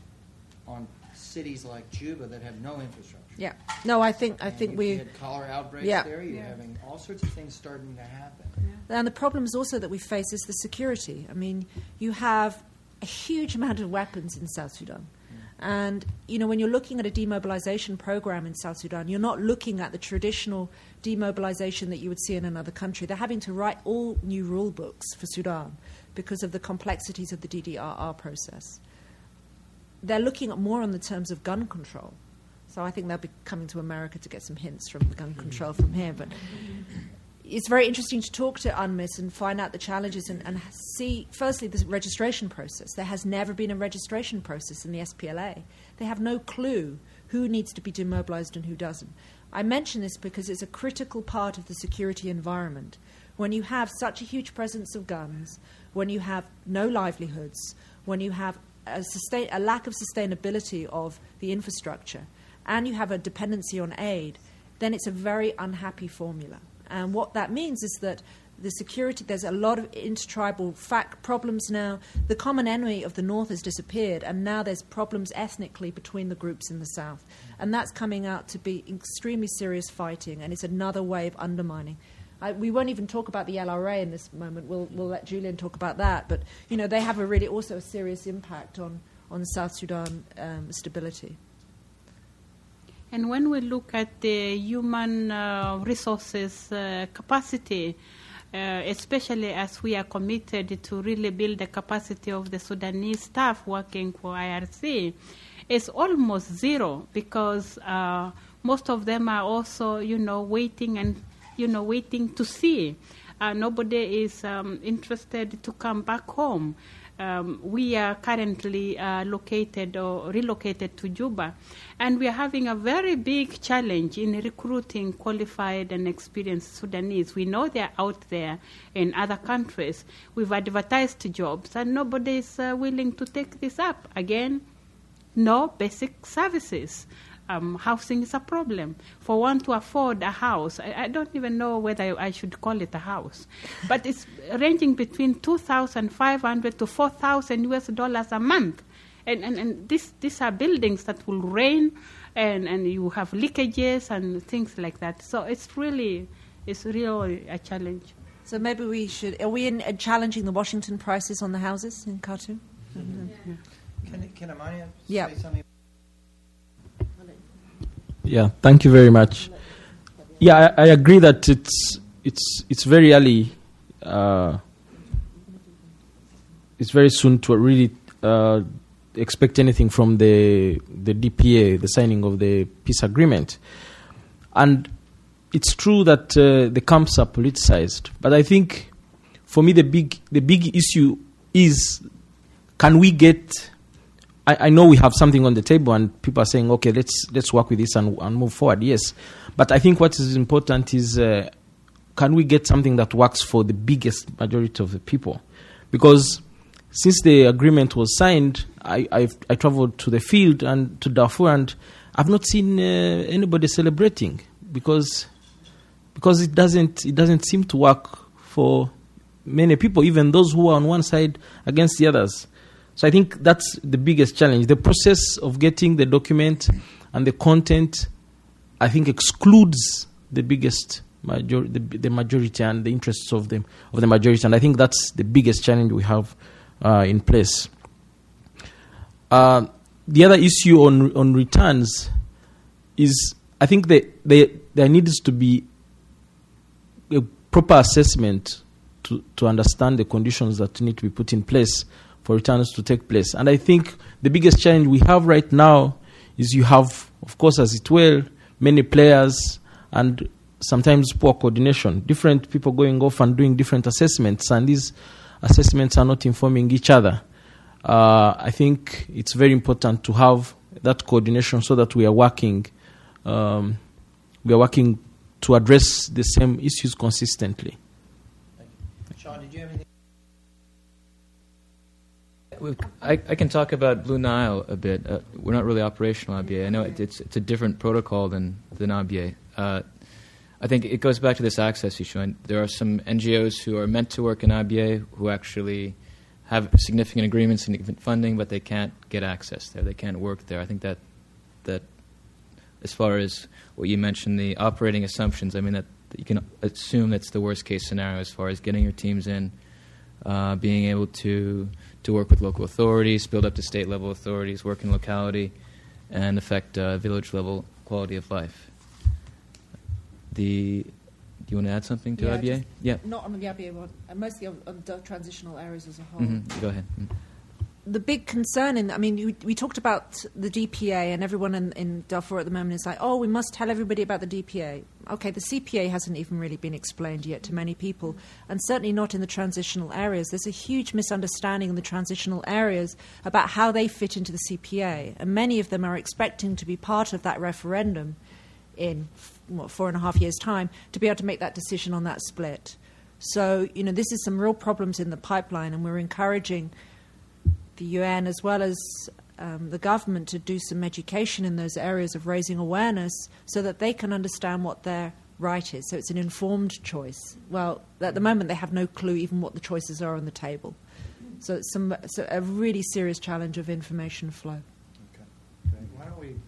on cities like Juba that have no infrastructure. Yeah. No, I think you had cholera outbreaks there. You're having all sorts of things starting to happen. And the problems also that we face is the security. I mean, you have a huge amount of weapons in South Sudan. And, when you're looking at a demobilization program in South Sudan, you're not looking at the traditional demobilization that you would see in another country. They're having to write all new rule books for Sudan because of the complexities of the DDRR process. They're looking at more on the terms of gun control. So I think they'll be coming to America to get some hints from the gun control from here. But it's very interesting to talk to UNMISS and find out the challenges and see, firstly, the registration process. There has never been a registration process in the SPLA. They have no clue who needs to be demobilized and who doesn't. I mention this because it's a critical part of the security environment. When you have such a huge presence of guns, when you have no livelihoods, when you have a lack of sustainability of the infrastructure, and you have a dependency on aid, then it's a very unhappy formula. And what that means is that the security, there's a lot of intertribal problems now. The common enemy of the north has disappeared, and now there's problems ethnically between the groups in the south. And that's coming out to be extremely serious fighting, and it's another way of undermining. We won't even talk about the LRA in this moment. We'll let Julian talk about that. But, they have also a serious impact on South Sudan stability. And when we look at the human resources capacity, especially as we are committed to really build the capacity of the Sudanese staff working for IRC, it's almost zero because most of them are also, waiting to see. Nobody is interested to come back home. We are currently relocated to Juba, and we are having a very big challenge in recruiting qualified and experienced Sudanese. We know they are out there in other countries. We've advertised jobs, and nobody is willing to take this up. Again, no basic services. Housing is a problem. For one to afford a house, I don't even know whether I should call it a house, but it's ranging between $2,500 to $4,000 a month. And these are buildings that will rain, and you have leakages and things like that. So it's really a challenge. So maybe are we challenging the Washington prices on the houses in Khartoum? Mm-hmm. Can Amania say something? Yeah, thank you very much. Yeah, I agree that it's very early. It's very soon to really expect anything from the DPA, the signing of the peace agreement. And it's true that the camps are politicized, but I think for me the big issue is, can we get? I know we have something on the table, and people are saying, okay, let's work with this and move forward. Yes, but I think what is important is, can we get something that works for the biggest majority of the people? Because since the agreement was signed, I traveled to the field and to Darfur, and I've not seen anybody celebrating because it doesn't seem to work for many people, even those who are on one side against the others. So I think that's the biggest challenge. The process of getting the document and the content, I think, excludes the biggest the majority and the interests of the majority, and I think that's the biggest challenge we have in place. The other issue on returns is, I think there needs to be a proper assessment to understand the conditions that need to be put in place for returns to take place. And I think the biggest challenge we have right now is you have, of course, as it were, many players and sometimes poor coordination, different people going off and doing different assessments, and these assessments are not informing each other. I think it's very important to have that coordination so that we are working to address the same issues consistently. Sean, did you have anything? I can talk about Blue Nile a bit. We're not really operational Abyei. I know it's a different protocol than Abyei. I think it goes back to this access issue. And there are some NGOs who are meant to work in Abyei who actually have significant agreements, significant funding, but they can't get access there. They can't work there. I think that as far as what you mentioned, the operating assumptions, I mean, you can assume that's the worst case scenario as far as getting your teams in, being able to work with local authorities, build up to state level authorities, work in locality, and affect village level quality of life. Do you want to add something to IBA? Yeah. Not on the IBA one, mostly on the transitional areas as a whole. Mm-hmm. Go ahead. Mm-hmm. The big concern we talked about the DPA, and everyone in Darfur at the moment is like, oh, we must tell everybody about the DPA. Okay, the CPA hasn't even really been explained yet to many people, and certainly not in the transitional areas. There's a huge misunderstanding in the transitional areas about how they fit into the CPA, and many of them are expecting to be part of that referendum in 4.5 years' time to be able to make that decision on that split. So, this is some real problems in the pipeline, and we're encouraging the UN as well as the government to do some education in those areas of raising awareness so that they can understand what their right is. So it's an informed choice. Well, at the moment they have no clue even what the choices are on the table. So it's a really serious challenge of information flow. Okay. Why don't we...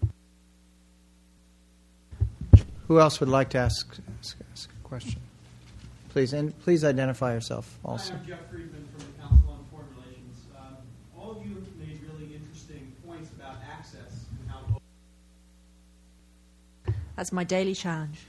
Who else would like to ask a question? Please, and please identify yourself also. Hi, I'm Jeff Friedman from the Council on Foreign Relations. All of you have made really interesting points about access and how... That's my daily challenge.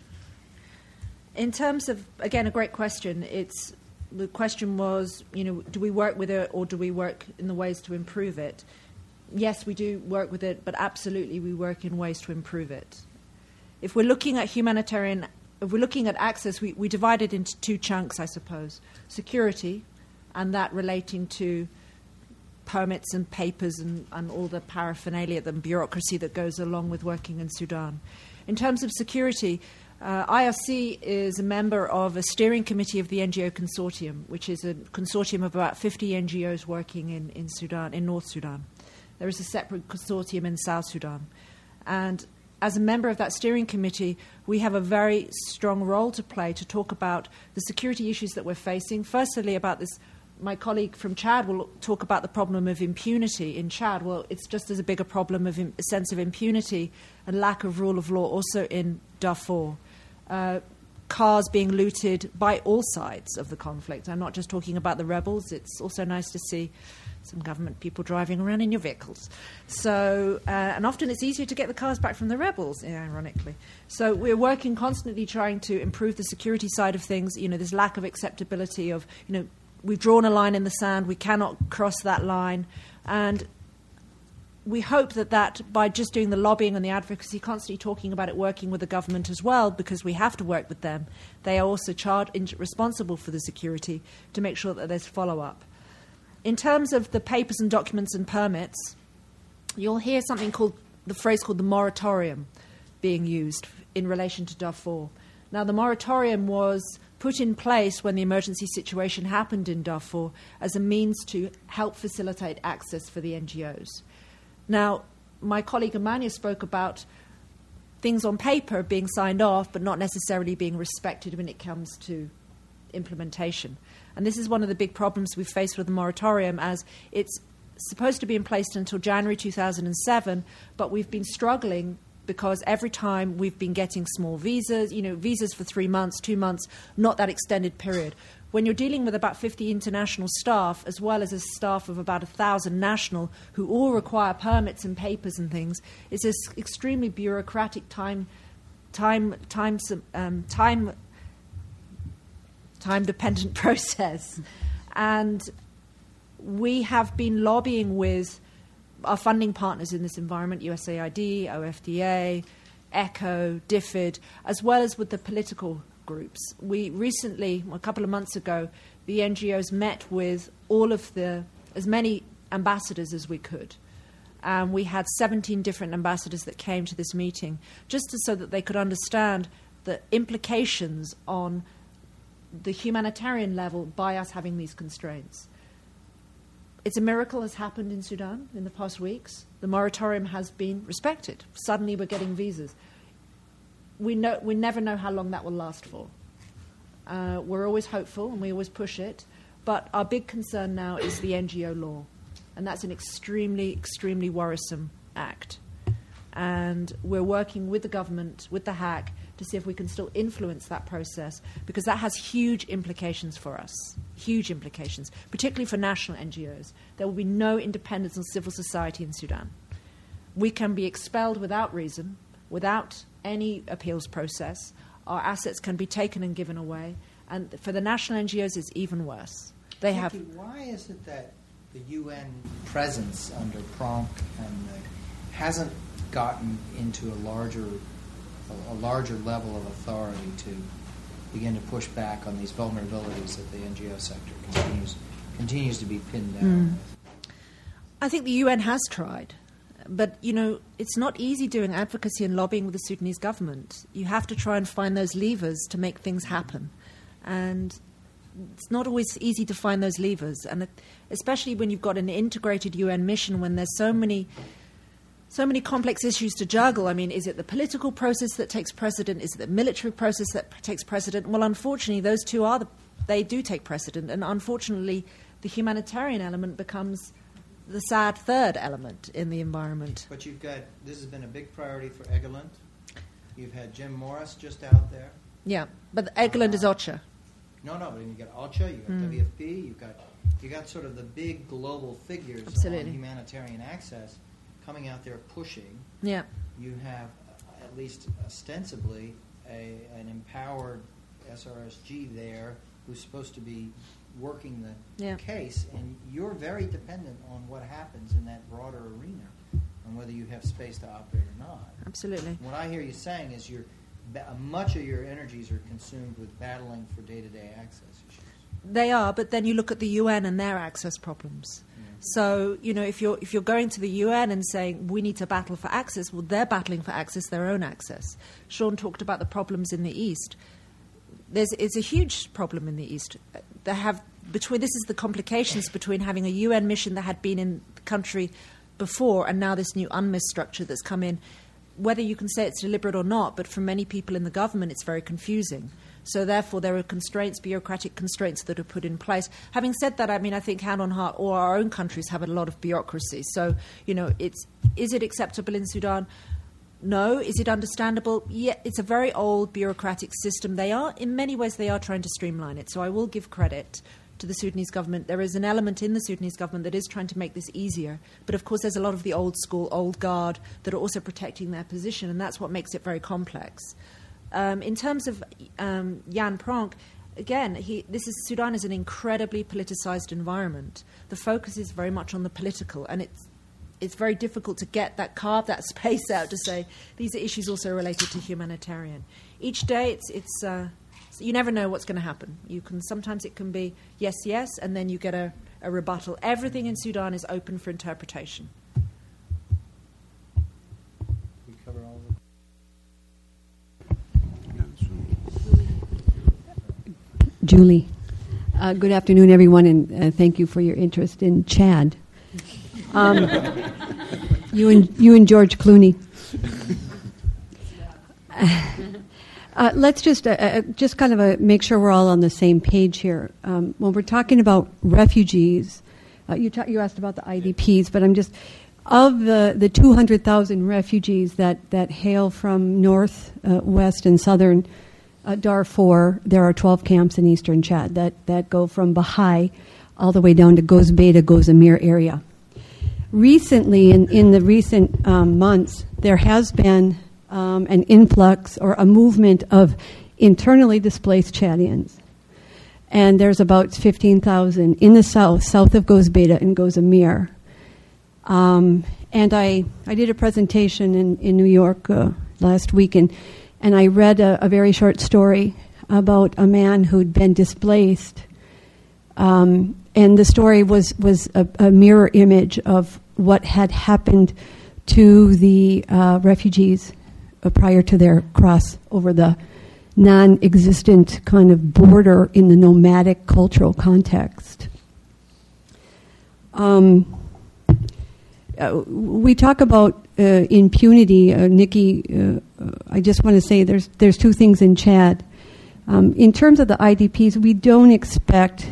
In terms of, again, a great question. The question was, do we work with it or do we work in the ways to improve it? Yes, we do work with it, but absolutely we work in ways to improve it. If we're looking at if we're looking at access, we divide it into two chunks, I suppose. Security, and that relating to permits and papers and all the paraphernalia and bureaucracy that goes along with working in Sudan. In terms of security, IRC is a member of a steering committee of the NGO Consortium, which is a consortium of about 50 NGOs working in Sudan, in North Sudan. There is a separate consortium in South Sudan. And as a member of that steering committee, we have a very strong role to play to talk about the security issues that we're facing. Firstly, about this, my colleague from Chad will talk about the problem of impunity in Chad. Well, it's just as a bigger problem of a sense of impunity and lack of rule of law also in Darfur. Cars being looted by all sides of the conflict. I'm not just talking about the rebels. It's also nice to see some government people driving around in your vehicles. So, and often it's easier to get the cars back from the rebels, ironically. So we're working constantly trying to improve the security side of things. This lack of acceptability of, we've drawn a line in the sand, we cannot cross that line. And we hope that by just doing the lobbying and the advocacy, constantly talking about it, working with the government as well, because we have to work with them, they are also responsible for the security to make sure that there's follow-up. In terms of the papers and documents and permits, you'll hear the phrase called the moratorium being used in relation to Darfur. Now, the moratorium was put in place when the emergency situation happened in Darfur as a means to help facilitate access for the NGOs. Now, my colleague Amania spoke about things on paper being signed off but not necessarily being respected when it comes to implementation. And this is one of the big problems we've faced with the moratorium, as it's supposed to be in place until January 2007, but we've been struggling because every time we've been getting small visas, visas for 3 months, 2 months, not that extended period. When you're dealing with about 50 international staff, as well as a staff of about 1,000 national, who all require permits and papers and things, it's an extremely bureaucratic time-dependent process. And we have been lobbying with our funding partners in this environment, USAID, OFDA, ECHO, DFID, as well as with the political groups. We recently, a couple of months ago, the NGOs met with as many ambassadors as we could. We had 17 different ambassadors that came to this meeting, just so that they could understand the implications on the humanitarian level by us having these constraints. It's a miracle has happened in Sudan in the past weeks. The moratorium has been respected. Suddenly we're getting visas. We never know how long that will last for. We're always hopeful and we always push it, but our big concern now is the NGO law, and that's an extremely, extremely worrisome act. And we're working with the government, with the HAC, to see if we can still influence that process, because that has huge implications for us, huge implications, particularly for national NGOs. There will be no independence on civil society in Sudan. We can be expelled without reason, without any appeals process. Our assets can be taken and given away. And for the national NGOs, it's even worse. They have. Why is it that the UN presence under Pronk hasn't gotten into a larger level of authority to begin to push back on these vulnerabilities that the NGO sector continues to be pinned down with? I think the UN has tried. But, it's not easy doing advocacy and lobbying with the Sudanese government. You have to try and find those levers to make things happen. And it's not always easy to find those levers. And especially when you've got an integrated UN mission, when there's so many complex issues to juggle. I mean, is it the political process that takes precedent? Is it the military process that takes precedent? Well, unfortunately, those two they do take precedent. And unfortunately, the humanitarian element becomes the sad third element in the environment. But this has been a big priority for Egeland. You've had Jim Morris just out there. Yeah, but Egeland is OCHA. No, but you got OCHA, you got WFP, you got sort of the big global figures Absolutely. on humanitarian access coming out there pushing. Yeah. You have, at least ostensibly, an empowered SRSG there who's supposed to be working the case, and you're very dependent on what happens in that broader arena and whether you have space to operate or not. Absolutely. What I hear you saying is much of your energies are consumed with battling for day-to-day access issues. They are, but then you look at the UN and their access problems. Yeah. So, if you're going to the UN and saying we need to battle for access, well, they're battling for access, their own access. Sean talked about the problems in the East. It's a huge problem in the East. This is the complications between having a UN mission that had been in the country before and now this new UNMISS structure that's come in. Whether you can say it's deliberate or not, but for many people in the government, it's very confusing. So therefore, there are bureaucratic constraints that are put in place. Having said that, I think hand on heart, all our own countries have a lot of bureaucracy. So, is it acceptable in Sudan? No. Is it understandable? Yeah, it's a very old bureaucratic system. In many ways, they are trying to streamline it. So I will give credit to the Sudanese government. There is an element in the Sudanese government that is trying to make this easier. But of course, there's a lot of the old school, old guard that are also protecting their position, and that's what makes it very complex. In terms of Jan Pronk, again, Sudan is an incredibly politicized environment. The focus is very much on the political, and it's very difficult to carve that space out to say these are issues also related to humanitarian. Each day, you never know what's going to happen. Sometimes it can be yes, and then you get a rebuttal. Everything in Sudan is open for interpretation. We cover all of it. Julie, good afternoon, everyone, and thank you for your interest in Chad. You and George Clooney. Let's just kind of make sure we're all on the same page here. When we're talking about refugees, you asked about the IDPs, but I'm just of the 200,000 refugees that hail from north, west, and southern Darfur. There are 12 camps in eastern Chad that go from Bahai all the way down to Gozbeda, Gozamir area. Recently, in the recent months, there has been an influx or a movement of internally displaced Chadians. And there's about 15,000 in the south of Gozbeda and Gozamir. And I did a presentation in New York last week, and I read a very short story about a man who'd been displaced. And the story was a mirror image of what had happened to the refugees prior to their cross over the non-existent kind of border in the nomadic cultural context. We talk about impunity. Nikki, I just want to say there's two things in Chad. In terms of the IDPs, we don't expect...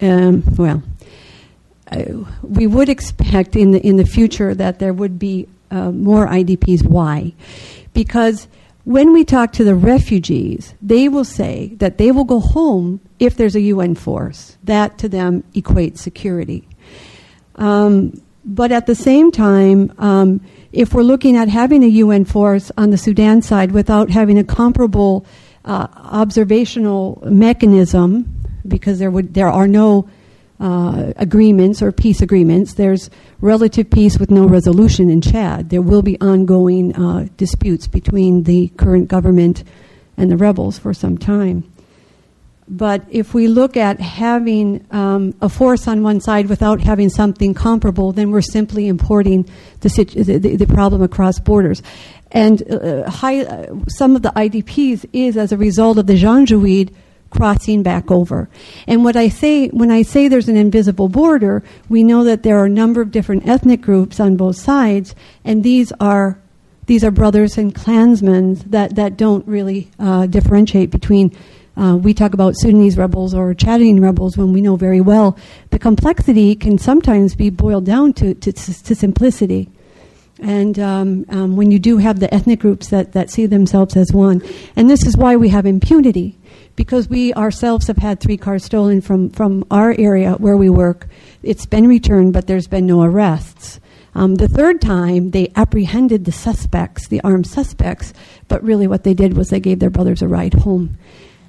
we would expect in the future that there would be more IDPs. Why? Because When we talk to the refugees, they will say that they will go home if there's a UN force. That to them equates security. But at the same time, if we're looking at having a UN force on the Sudan side without having a comparable observational mechanism, because there are no agreements or peace agreements, there's relative peace with no resolution in Chad. There will be ongoing disputes between the current government and the rebels for some time. But if we look at having a force on one side without having something comparable, then we're simply importing the problem across borders. And some of the IDPs is as a result of the Janjaweed crossing back over. And when I say there's an invisible border, we know that there are a number of different ethnic groups on both sides, and these are brothers and clansmen that don't really differentiate between. We talk about Sudanese rebels or Chadian rebels when we know very well the complexity can sometimes be boiled down to simplicity. And when you do have the ethnic groups that see themselves as one. And this is why we have impunity, because we ourselves have had 3 cars stolen from our area where we work. It's been returned, but there's been no arrests. The third time, they apprehended the suspects, the armed suspects, but really what they did was they gave their brothers a ride home.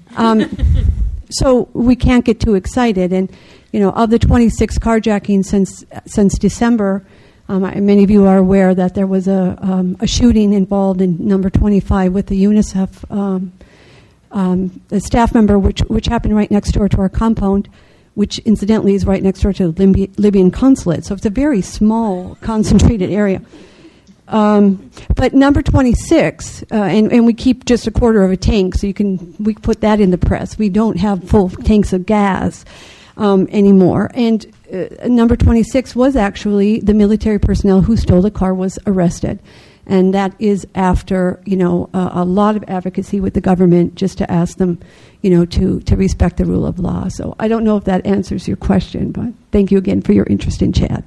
So we can't get too excited. And, of the 26 carjackings since December, many of you are aware that there was a shooting involved in number 25 with the UNICEF a staff member, which happened right next door to our compound, which incidentally is right next door to the Libyan consulate. So it's a very small, concentrated area. But number 26, and we keep just a quarter of a tank, so we put that in the press. We don't have full tanks of gas anymore. And number 26 was actually the military personnel who stole the car was arrested. And that is after, a lot of advocacy with the government just to ask them, to respect the rule of law. So I don't know if that answers your question, but thank you again for your interest in Chad.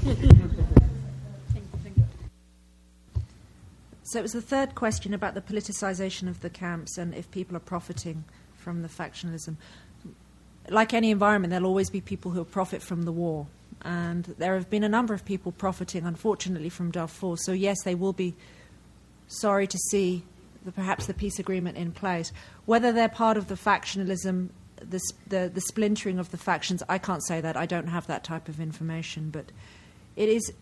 So it was the third question about the politicization of the camps and if people are profiting from the factionalism. Like any environment, there'll always be people who profit from the war. And there have been a number of people profiting, unfortunately, from Darfur. So, yes, they will be sorry to see perhaps the peace agreement in place. Whether they're part of the factionalism, the splintering of the factions, I can't say that. I don't have that type of information. But it is...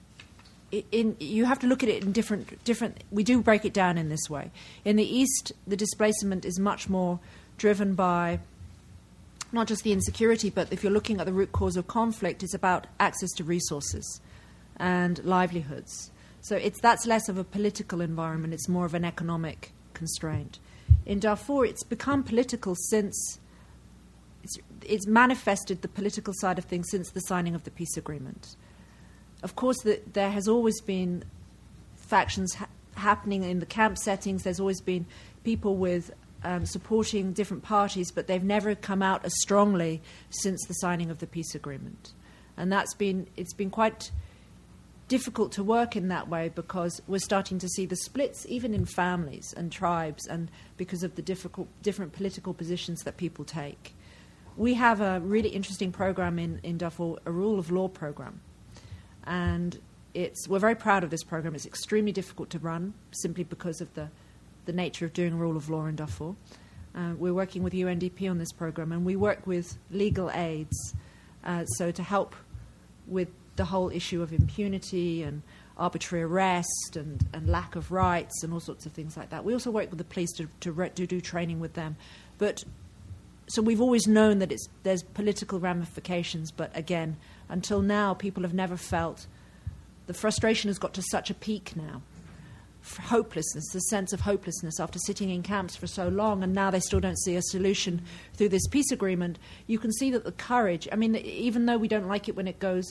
you have to look at it in different. We do break it down in this way. In the East, the displacement is much more driven by not just the insecurity, but if you're looking at the root cause of conflict, it's about access to resources and livelihoods. So that's less of a political environment. It's more of an economic constraint. In Darfur, it's become political since it's manifested the political side of things since the signing of the peace agreement. Of course, there has always been factions happening in the camp settings. There's always been people with supporting different parties, but they've never come out as strongly since the signing of the peace agreement. And it's been quite difficult to work in that way because we're starting to see the splits even in families and tribes and because of the different political positions that people take. We have a really interesting program in Darfur, a rule of law program. And we're very proud of this program. It's extremely difficult to run simply because of the nature of doing rule of law in Darfur. We're working with UNDP on this program, and we work with legal aids, so to help with the whole issue of impunity and arbitrary arrest and lack of rights and all sorts of things like that. We also work with the police to do training with them. So we've always known that there's political ramifications, but again, until now, people have never felt the frustration has got to such a peak now. Hopelessness, the sense of hopelessness after sitting in camps for so long, and now they still don't see a solution through this peace agreement. You can see that the courage, even though we don't like it when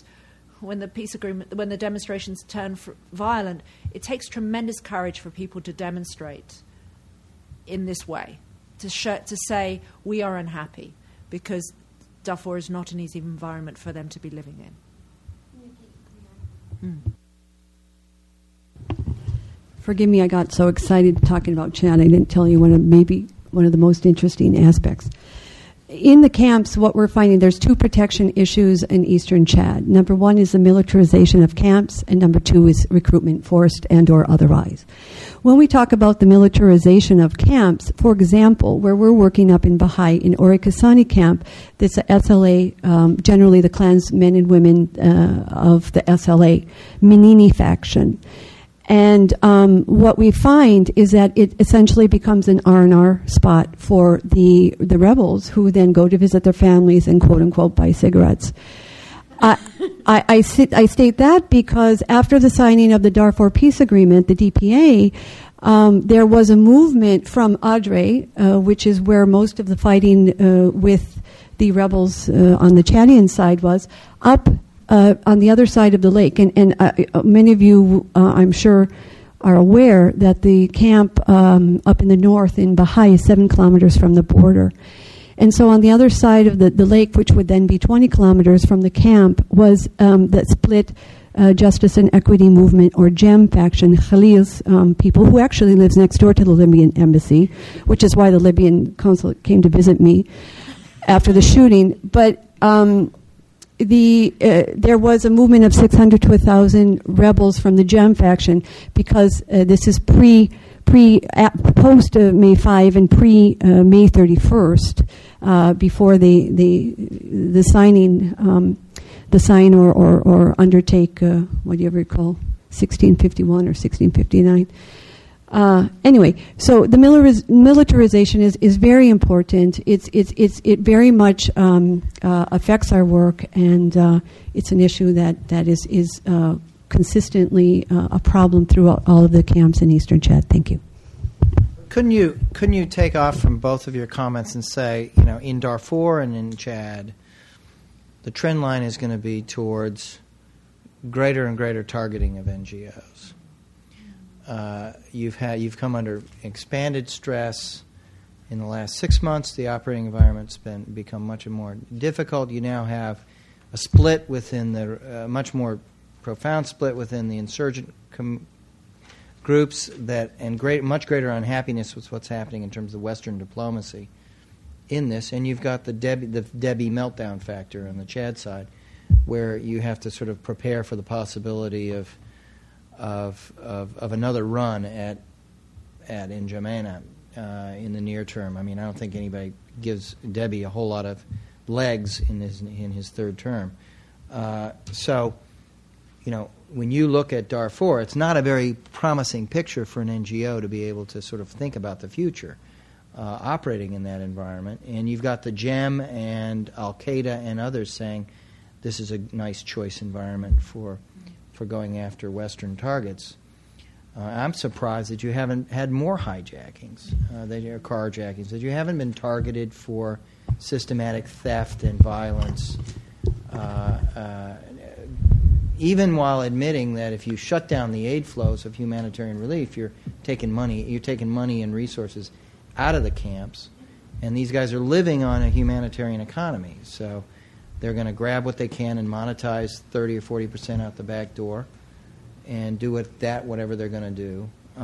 the demonstrations turn violent, it takes tremendous courage for people to demonstrate in this way, to say we are unhappy, because Darfur is not an easy environment for them to be living in. Forgive me, I got so excited talking about Chad, I didn't tell you one of the most interesting aspects. In the camps, what we're finding, there's two protection issues in eastern Chad. Number one is the militarization of camps, and number two is recruitment, forced and or otherwise. When we talk about the militarization of camps, for example, where we're working up in Bahai, in Orikasani camp, that's the SLA, generally the clansmen and women of the SLA, Minini faction. And what we find is that it essentially becomes an R&R spot for the rebels, who then go to visit their families and quote-unquote buy cigarettes. I state that because after the signing of the Darfur Peace Agreement, the DPA, there was a movement from Adre, which is where most of the fighting with the rebels on the Chadian side was, up on the other side of the lake. And many of you, I'm sure, are aware that the camp up in the north in Bahai is 7 kilometers from the border. And so on the other side of the lake, which would then be 20 kilometers from the camp, was that split Justice and Equity Movement, or GEM faction, Khalil's people, who actually lives next door to the Libyan embassy, which is why the Libyan consulate came to visit me after the shooting. But there was a movement of 600 to 1,000 rebels from the GEM faction, because this is post May 5 and pre May 31st, before the signing, the sign or undertake, what do you ever call, 1651 or 1659. Anyway, so the militarization is very important. It very much affects our work, and it's an issue that is consistently a problem throughout all of the camps in eastern Chad. Thank you. Couldn't you take off from both of your comments and say, you know, in Darfur and in Chad, the trend line is going to be towards greater and greater targeting of NGOs. You've come under expanded stress in the last 6 months. The operating environment's become much more difficult. You now have a split within the much more profound split within the insurgent groups and much greater unhappiness with what's happening in terms of Western diplomacy in this. And you've got the Debbie meltdown factor on the Chad side, where you have to sort of prepare for the possibility of another run at N'Djamena in the near term. I mean, I don't think anybody gives Debbie a whole lot of legs in his third term. So, you know, when you look at Darfur, it's not a very promising picture for an NGO to be able to sort of think about the future operating in that environment. And you've got the GEM and Al-Qaeda and others saying this is a nice choice environment for going after Western targets. I'm surprised that you haven't had more hijackings, carjackings, that you haven't been targeted for systematic theft and violence, even while admitting that if you shut down the aid flows of humanitarian relief, you're taking money and resources out of the camps, and these guys are living on a humanitarian economy. So they're going to grab what they can and monetize 30 or 40% out the back door and do whatever they're going to do.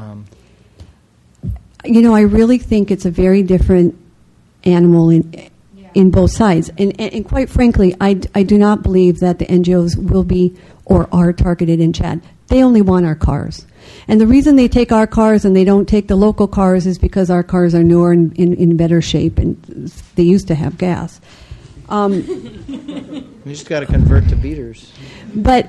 You know, I really think it's a very different animal in both sides. And quite frankly, I do not believe that the NGOs will be or are targeted in Chad. They only want our cars. And the reason they take our cars and they don't take the local cars is because our cars are newer and in better shape, and they used to have gas. You just got to convert to beaters. But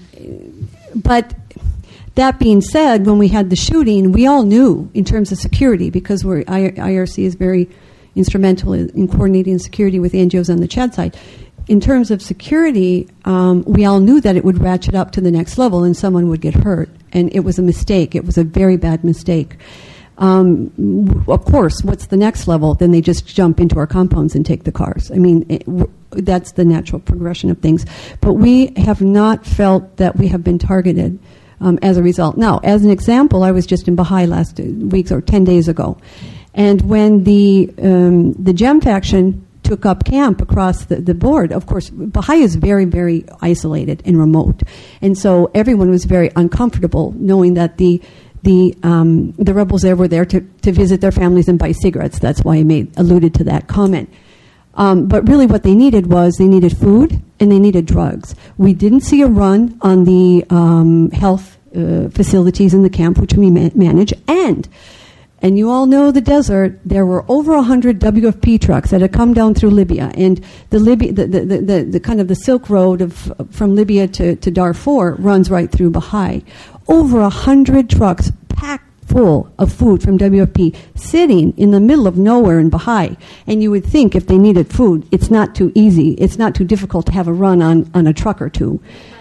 that being said, when we had the shooting, we all knew in terms of security, because IRC is very instrumental in coordinating security with the NGOs on the Chad side. In terms of security, we all knew that it would ratchet up to the next level and someone would get hurt. And it was a mistake. It was a very bad mistake. Of course, what's the next level? Then they just jump into our compounds and take the cars. I mean, that's the natural progression of things. But we have not felt that we have been targeted as a result. Now, as an example, I was just in Bahai last week or 10 days ago. And when the GEM faction took up camp across the board, of course, Bahai is very, very isolated and remote. And so everyone was very uncomfortable knowing that the the rebels there were there to visit their families and buy cigarettes. That's why I alluded to that comment. But really what they needed was they needed food and they needed drugs. We didn't see a run on the health facilities in the camp, which we manage. And you all know the desert, there were over 100 WFP trucks that had come down through Libya. And the kind of the Silk Road from Libya to Darfur runs right through Bahai. Over 100 trucks packed full of food from WFP sitting in the middle of nowhere in Bahai. And you would think if they needed food, it's not too easy, it's not too difficult to have a run on a truck or two.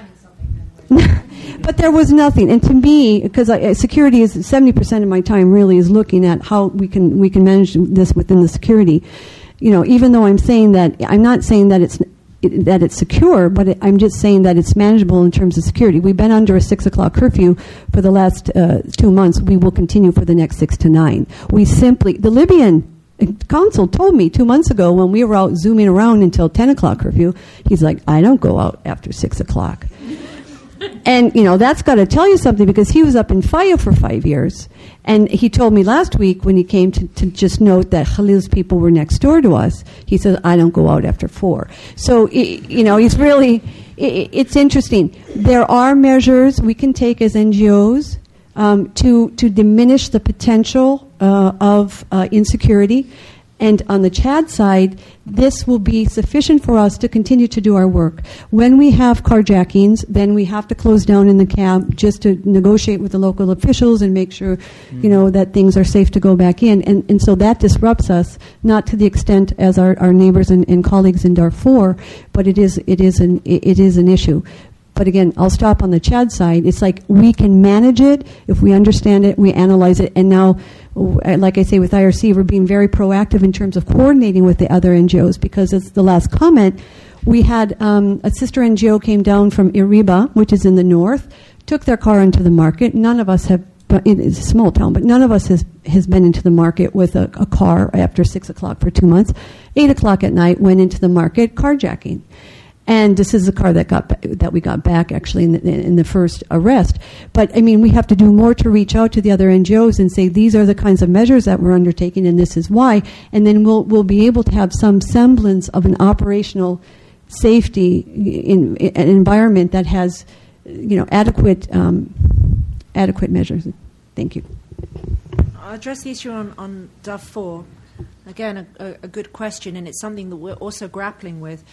But there was nothing. And to me, because security is 70% of my time really is looking at how we can manage this within the security. Even though I'm saying that, I'm not saying that it's secure, but I'm just saying that it's manageable in terms of security. We've been under a 6 o'clock curfew for the last 2 months. We will continue for the next 6 to 9. The Libyan consul told me 2 months ago when we were out zooming around until 10 o'clock curfew, he's like, I don't go out after 6 o'clock. And, that's got to tell you something, because he was up in Faya for 5 years. And he told me last week when he came to just note that Khalil's people were next door to us, he said, I don't go out after 4. So, he's really, it's interesting. There are measures we can take as NGOs to diminish the potential of insecurity. And on the Chad side, this will be sufficient for us to continue to do our work. When we have carjackings, then we have to close down in the camp just to negotiate with the local officials and make sure, that things are safe to go back in. And so that disrupts us, not to the extent as our neighbors and colleagues in Darfur, but it is an issue. But again, I'll stop on the Chad side. It's like we can manage it if we understand it, we analyze it, and now, like I say, with IRC, we're being very proactive in terms of coordinating with the other NGOs, because as the last comment, we had a sister NGO came down from Iriba, which is in the north, took their car into the market. None of us have, it's a small town, but none of us has been into the market with a car after 6 o'clock for 2 months. 8 o'clock at night, went into the market, carjacking. And this is the car that we got back actually in the first arrest. But I mean, we have to do more to reach out to the other NGOs and say these are the kinds of measures that we're undertaking, and this is why. And then we'll be able to have some semblance of an operational safety in an environment that has, adequate measures. Thank you. I'll address the issue on Darfur. Again, a good question, and it's something that we're also grappling with.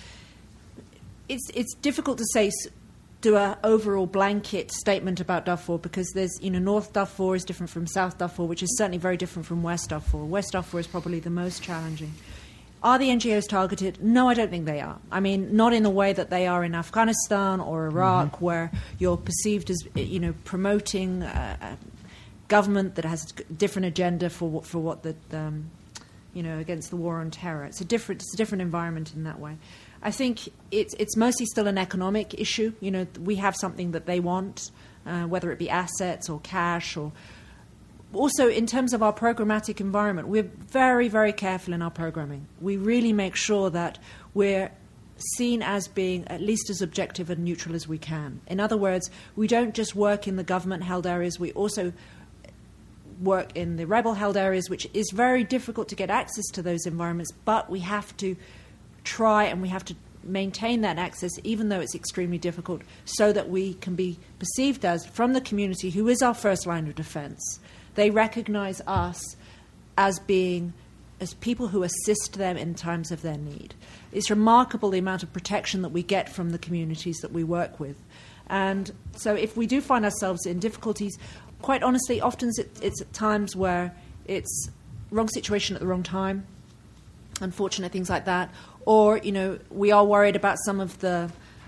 It's difficult to do an overall blanket statement about Darfur, because there's, North Darfur is different from South Darfur, which is certainly very different from West Darfur. West Darfur is probably the most challenging. Are the NGOs targeted? No, I don't think they are. I mean, not in the way that they are in Afghanistan or Iraq, where you're perceived as, promoting a government that has a different agenda for what the, against the war on terror. It's a different environment in that way. I think it's mostly still an economic issue. We have something that they want, whether it be assets or cash, or also in terms of our programmatic environment, we're very, very careful in our programming. We really make sure that we're seen as being at least as objective and neutral as we can. In other words, we don't just work in the government-held areas, we also work in the rebel-held areas, which is very difficult to get access to those environments, but we have to try and we have to maintain that access, even though it's extremely difficult, so that we can be perceived as, from the community, who is our first line of defense. They recognize us as people who assist them in times of their need. It's remarkable the amount of protection that we get from the communities that we work with. And so if we do find ourselves in difficulties, quite honestly, often it's at times where it's wrong situation at the wrong time, unfortunate things like that, or we are worried about some of the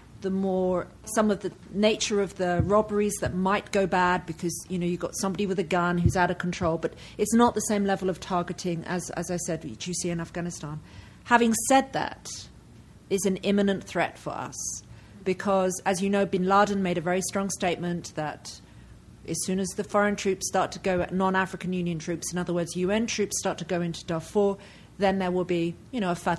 nature of the robberies that might go bad, because you've got somebody with a gun who's out of control, but it's not the same level of targeting as I said you see in Afghanistan. Having said that, is an imminent threat for us, because as you know, bin Laden made a very strong statement that as soon as the foreign troops start to go, non-African Union troops, in other words UN troops, start to go into Darfur, then there will be a fatwa.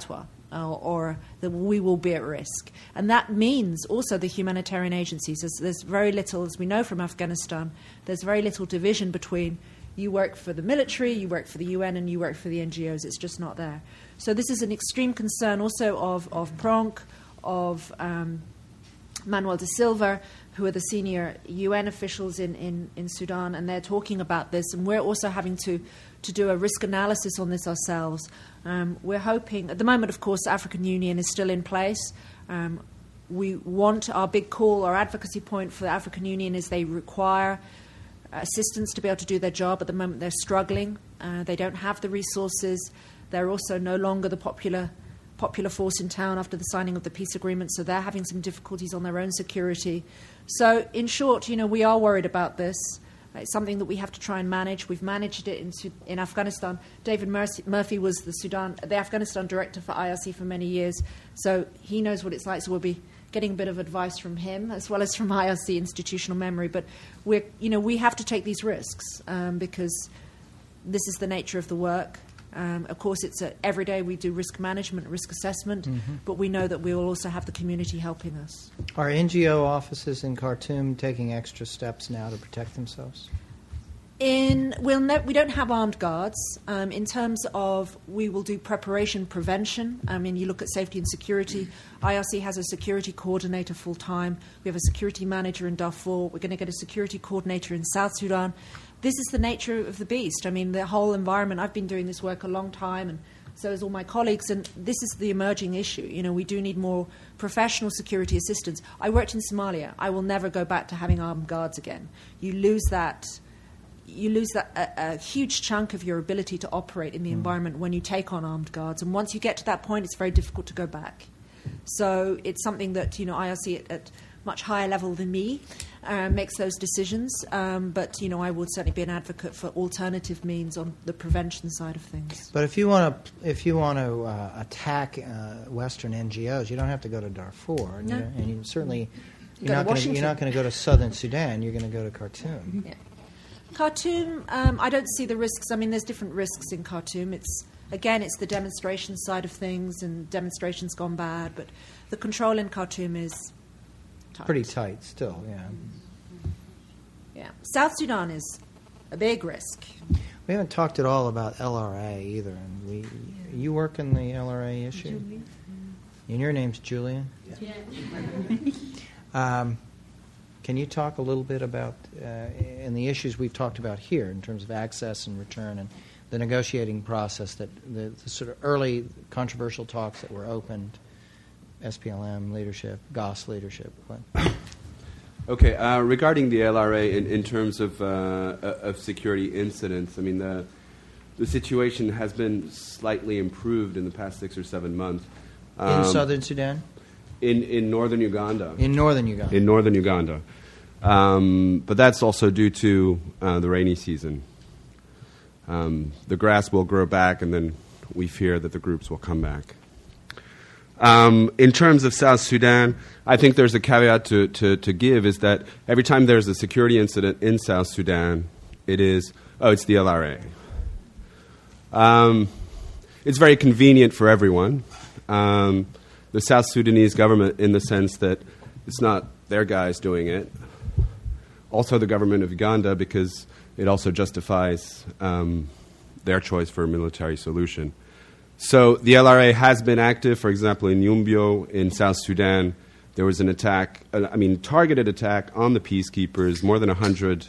or that we will be at risk. And that means also the humanitarian agencies. There's very little, as we know from Afghanistan, there's very little division between you work for the military, you work for the UN, and you work for the NGOs. It's just not there. So this is an extreme concern also of PRONC, of Manuel de Silva, who are the senior UN officials in Sudan, and they're talking about this. And we're also having to do a risk analysis on this ourselves. We're hoping, at the moment, of course, the African Union is still in place. We want our big call, our advocacy point for the African Union is they require assistance to be able to do their job. At the moment, they're struggling. They don't have the resources. They're also no longer the popular force in town after the signing of the peace agreement, so they're having some difficulties on their own security. So, in short, we are worried about this. It's something that we have to try and manage. We've managed it in Afghanistan. David Murphy was the Afghanistan director for IRC for many years, so he knows what it's like. So we'll be getting a bit of advice from him as well as from IRC institutional memory. But we have to take these risks because this is the nature of the work. Of course, it's every day we do risk management, risk assessment, but we know that we will also have the community helping us. Are NGO offices in Khartoum taking extra steps now to protect themselves? We don't have armed guards. In terms of, we will do preparation, prevention. You look at safety and security. IRC has a security coordinator full-time. We have a security manager in Darfur. We're going to get a security coordinator in South Sudan. This is the nature of the beast. The whole environment, I've been doing this work a long time, and so has all my colleagues, and this is the emerging issue. We do need more professional security assistance. I worked in Somalia. I will never go back to having armed guards again. You lose a huge chunk of your ability to operate in the environment when you take on armed guards, and once you get to that point, it's very difficult to go back. So it's something that IRC at much higher level than me makes those decisions. But I would certainly be an advocate for alternative means on the prevention side of things. But if you want to attack Western NGOs, you don't have to go to Darfur, and, No. and you certainly Go to Washington. you're not going to go to southern Sudan. You're going to go to Khartoum. Yeah. Khartoum, I don't see the risks. There's different risks in Khartoum. It's the demonstration side of things, and demonstrations gone bad, but the control in Khartoum is tight. Pretty tight still, yeah. Yeah. South Sudan is a big risk. We haven't talked at all about LRA either. And you work in the LRA issue? Julie. And your name's Julian? Yeah. Can you talk a little bit about and the issues we've talked about here in terms of access and return and the negotiating process, that the sort of early controversial talks that were opened, SPLM leadership, GOS leadership? Okay, regarding the LRA in terms of security incidents, the situation has been slightly improved in the past 6 or 7 months. In southern Sudan? In northern Uganda. In northern Uganda. In northern Uganda. But that's also due to the rainy season. The grass will grow back, and then we fear that the groups will come back. In terms of South Sudan, I think there's a caveat to give, is that every time there's a security incident in South Sudan, it's the LRA. It's very convenient for everyone. The South Sudanese government, in the sense that it's not their guys doing it. Also the government of Uganda, because it also justifies their choice for a military solution. So the LRA has been active. For example, in Yumbio, in South Sudan, there was an attack, targeted attack on the peacekeepers, more than 100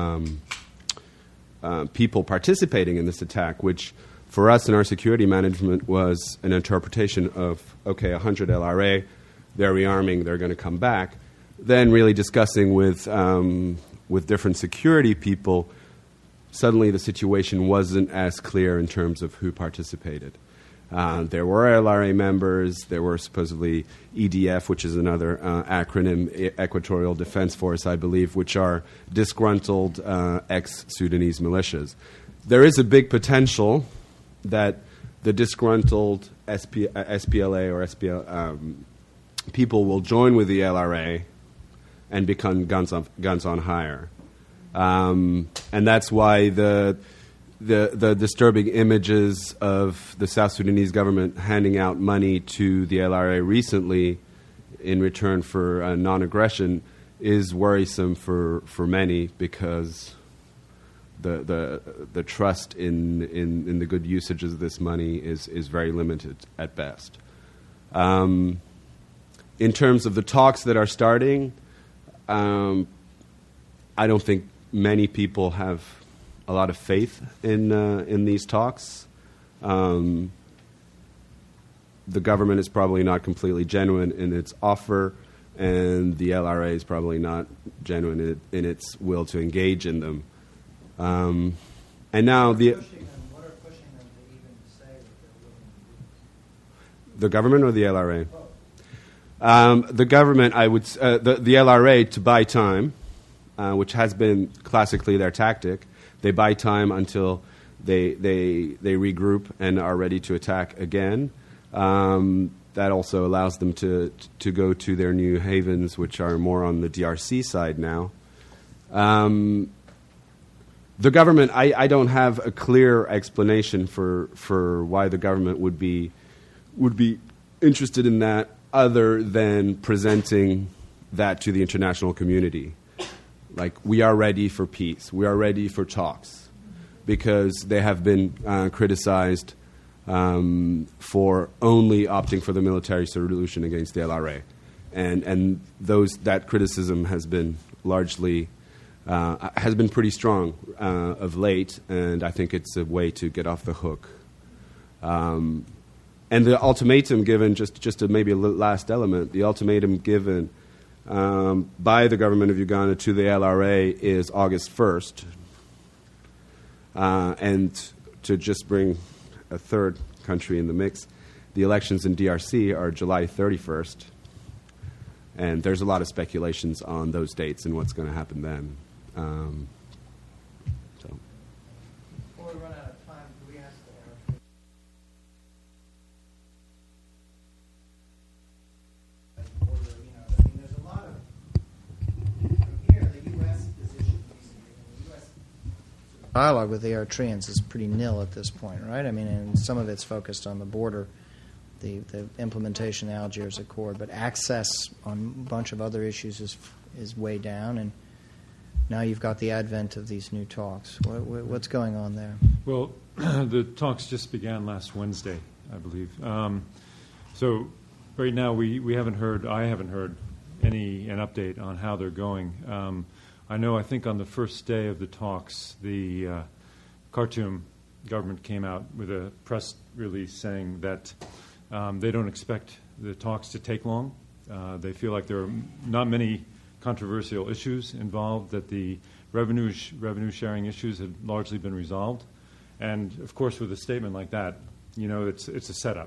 people participating in this attack, which for us in our security management was an interpretation of, 100 LRA, they're rearming, they're going to come back. Then really discussing with different security people, suddenly the situation wasn't as clear in terms of who participated. There were LRA members, there were supposedly EDF, which is another acronym, Equatorial Defense Force, I believe, which are disgruntled ex-Sudanese militias. There is a big potential that the disgruntled SPLA or SPL people will join with the LRA and become guns on hire. And that's why the disturbing images of the South Sudanese government handing out money to the LRA recently in return for non-aggression is worrisome for many, because the trust in the good usage of this money is very limited at best. In terms of the talks that are starting, I don't think many people have a lot of faith in these talks. The government is probably not completely genuine in its offer, and the LRA is probably not genuine in its will to engage in them. And now What are pushing them to even say that they're willing to do this? the government or the LRA? The government, the LRA, to buy time, which has been classically their tactic. They buy time until they regroup and are ready to attack again. That also allows them to go to their new havens, which are more on the DRC side now. The government, I don't have a clear explanation for why the government would be interested in that, other than presenting that to the international community. Like, we are ready for peace. We are ready for talks, because they have been criticized for only opting for the military solution against the LRA, and that criticism has been largely has been pretty strong of late, and I think it's a way to get off the hook. And the ultimatum given, just maybe a last element, the ultimatum given by the government of Uganda to the LRA is August 1st. And to just bring a third country in the mix, the elections in DRC are July 31st. And there's a lot of speculations on those dates and what's going to happen then. Before we run out of time, do we ask the there's a lot of, from here, the U.S. position, the U.S. dialogue with the Eritreans is pretty nil at this point, right? I mean, and some of it's focused on the border, the implementation of the Algiers Accord, but access on a bunch of other issues is way down, and now you've got the advent of these new talks. What's going on there? Well, the talks just began last Wednesday, I believe. So right now I haven't heard an update on how they're going. I think on the first day of the talks, the Khartoum government came out with a press release saying that they don't expect the talks to take long. They feel like there are not many controversial issues involved, that the revenue sharing issues had largely been resolved. And, of course, with a statement like that, it's a setup.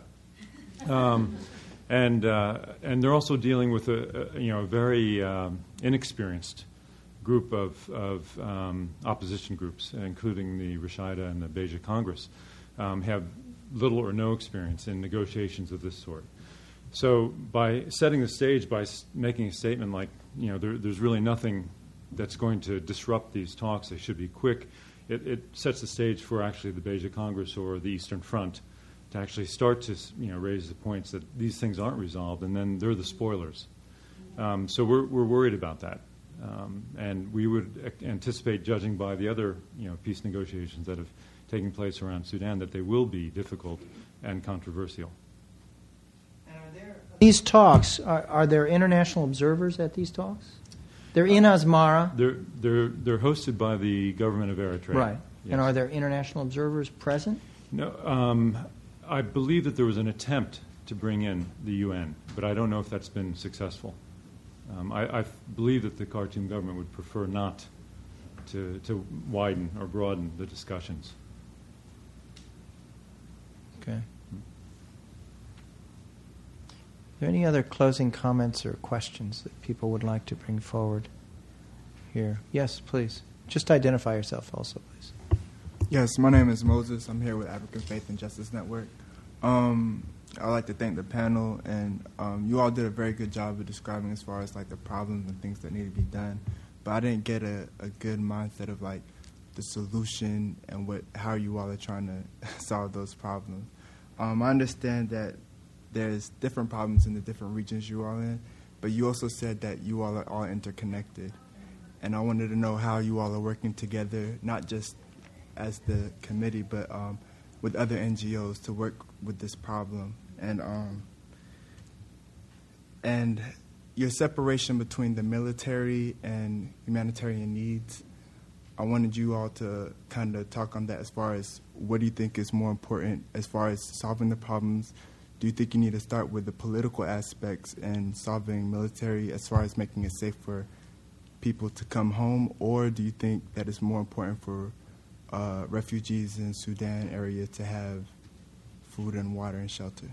And they're also dealing with a very inexperienced group of opposition groups, including the Rashida and the Beja Congress, have little or no experience in negotiations of this sort. So by setting the stage, by making a statement like, there's really nothing that's going to disrupt these talks, they should be quick, it sets the stage for actually the Beja Congress or the Eastern Front to actually start to raise the points that these things aren't resolved, and then they're the spoilers. So we're worried about that. And we would anticipate, judging by the other peace negotiations that have taken place around Sudan, that they will be difficult and controversial. These talks, are there international observers at these talks? They're in Asmara. They're hosted by the government of Eritrea. Right. Yes. And are there international observers present? No. I believe that there was an attempt to bring in the UN, but I don't know if that's been successful. I believe that the Khartoum government would prefer not to widen or broaden the discussions. Okay. Are there any other closing comments or questions that people would like to bring forward here? Yes, please. Just identify yourself also, please. Yes, my name is Moses. I'm here with African Faith and Justice Network. I'd like to thank the panel, and you all did a very good job of describing as far as like the problems and things that need to be done. But I didn't get a good mindset of like the solution and how you all are trying to solve those problems. I understand that there's different problems in the different regions you all in, but you also said that you all are all interconnected. And I wanted to know how you all are working together, not just as the committee, but with other NGOs to work with this problem. And your separation between the military and humanitarian needs, I wanted you all to kind of talk on that as far as what do you think is more important as far as solving the problems. Do you think you need to start with the political aspects and solving military as far as making it safe for people to come home, or do you think that it's more important for refugees in Sudan area to have food and water and shelter?